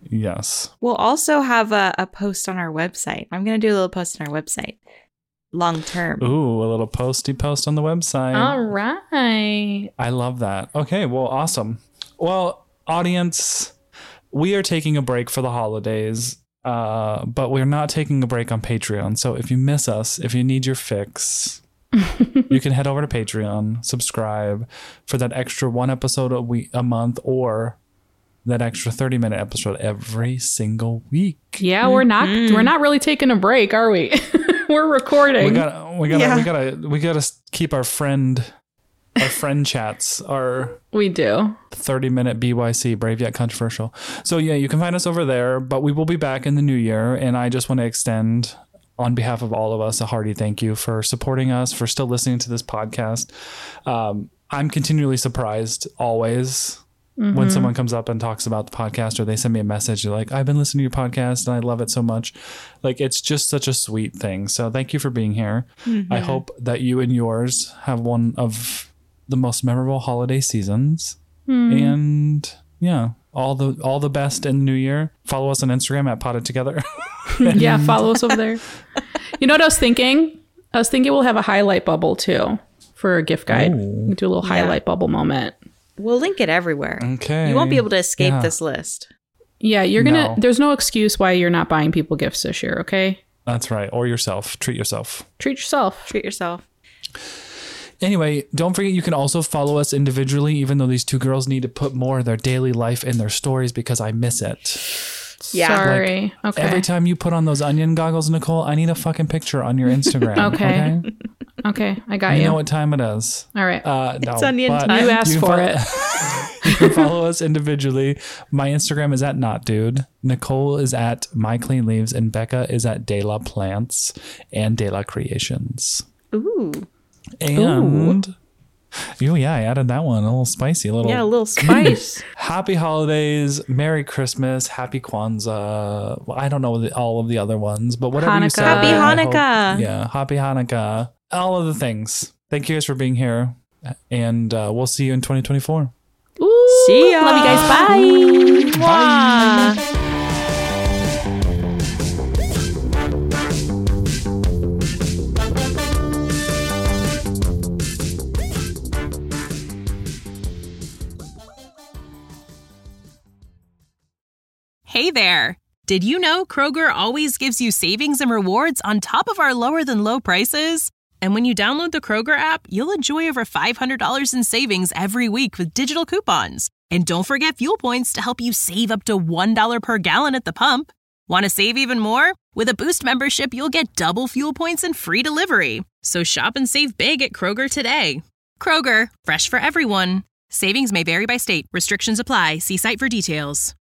Yes. We'll also have a, a post on our website. I'm going to do a little post on our website. Long term. Ooh, a little posty post on the website. All right. I love that. Okay, well, awesome. Well, audience, we are taking a break for the holidays, uh, but we're not taking a break on Patreon. So if you miss us, if you need your fix, you can head over to Patreon, subscribe for that extra one episode a week, a month, or that extra thirty minute episode every single week. Yeah, we're not we're not really taking a break, are we? We're recording. We gotta, we gotta, Yeah. we gotta, we gotta keep our friend, our friend chats, our We do. thirty minute B Y C, Brave Yet Controversial. So yeah, you can find us over there, but we will be back in the new year. And I just want to extend, on behalf of all of us, a hearty thank you for supporting us, for still listening to this podcast. Um, I'm continually surprised always Mm-hmm. when someone comes up and talks about the podcast, or they send me a message. They're like, I've been listening to your podcast and I love it so much. Like, it's just such a sweet thing. So thank you for being here. Mm-hmm. I hope that you and yours have one of the most memorable holiday seasons. Mm. And yeah, all the all the best in the new year. Follow us on Instagram at Potted Together. Yeah, follow us over there. You know what I was thinking? I was thinking we'll have a highlight bubble too for a gift guide. Ooh. We do a little Yeah. highlight bubble moment. We'll link it everywhere. Okay. You won't be able to escape Yeah. this list. Yeah, you're gonna. No. There's no excuse why you're not buying people gifts this year. Okay, That's right. Or yourself. Treat yourself. treat yourself. Treat yourself. Anyway, don't forget you can also follow us individually, even though these two girls need to put more of their daily life in their stories because I miss it. Yeah. Sorry. okay. Every time you put on those onion goggles, Nicole, I need a fucking picture on your Instagram. Okay. okay, I got I you. know what time it is. All right. Uh, no, It's onion but time. You asked can for follow- it. You can follow us individually. My Instagram is at Not Dude. Nicole is at My Clean Leaves, and Becca is at De La Plants and De La Creations. Ooh. And oh yeah, I added that one. A little spicy, a little. Yeah, a little spice. Happy holidays, Merry Christmas, Happy Kwanzaa. Well, I don't know the, all of the other ones, but whatever you Hanukkah. say. Happy I hope- Hanukkah. yeah, Happy Hanukkah. All of the things. Thank you guys for being here, and uh, we'll see you in twenty twenty-four. Ooh, See ya. Love you guys. Bye. Mwah. Hey there! Did you know Kroger always gives you savings and rewards on top of our lower than low prices? And when you download the Kroger app, you'll enjoy over five hundred dollars in savings every week with digital coupons. And don't forget fuel points to help you save up to one dollar per gallon at the pump. Want to save even more? With a Boost membership, you'll get double fuel points and free delivery. So shop and save big at Kroger today. Kroger, fresh for everyone. Savings may vary by state. Restrictions apply. See site for details.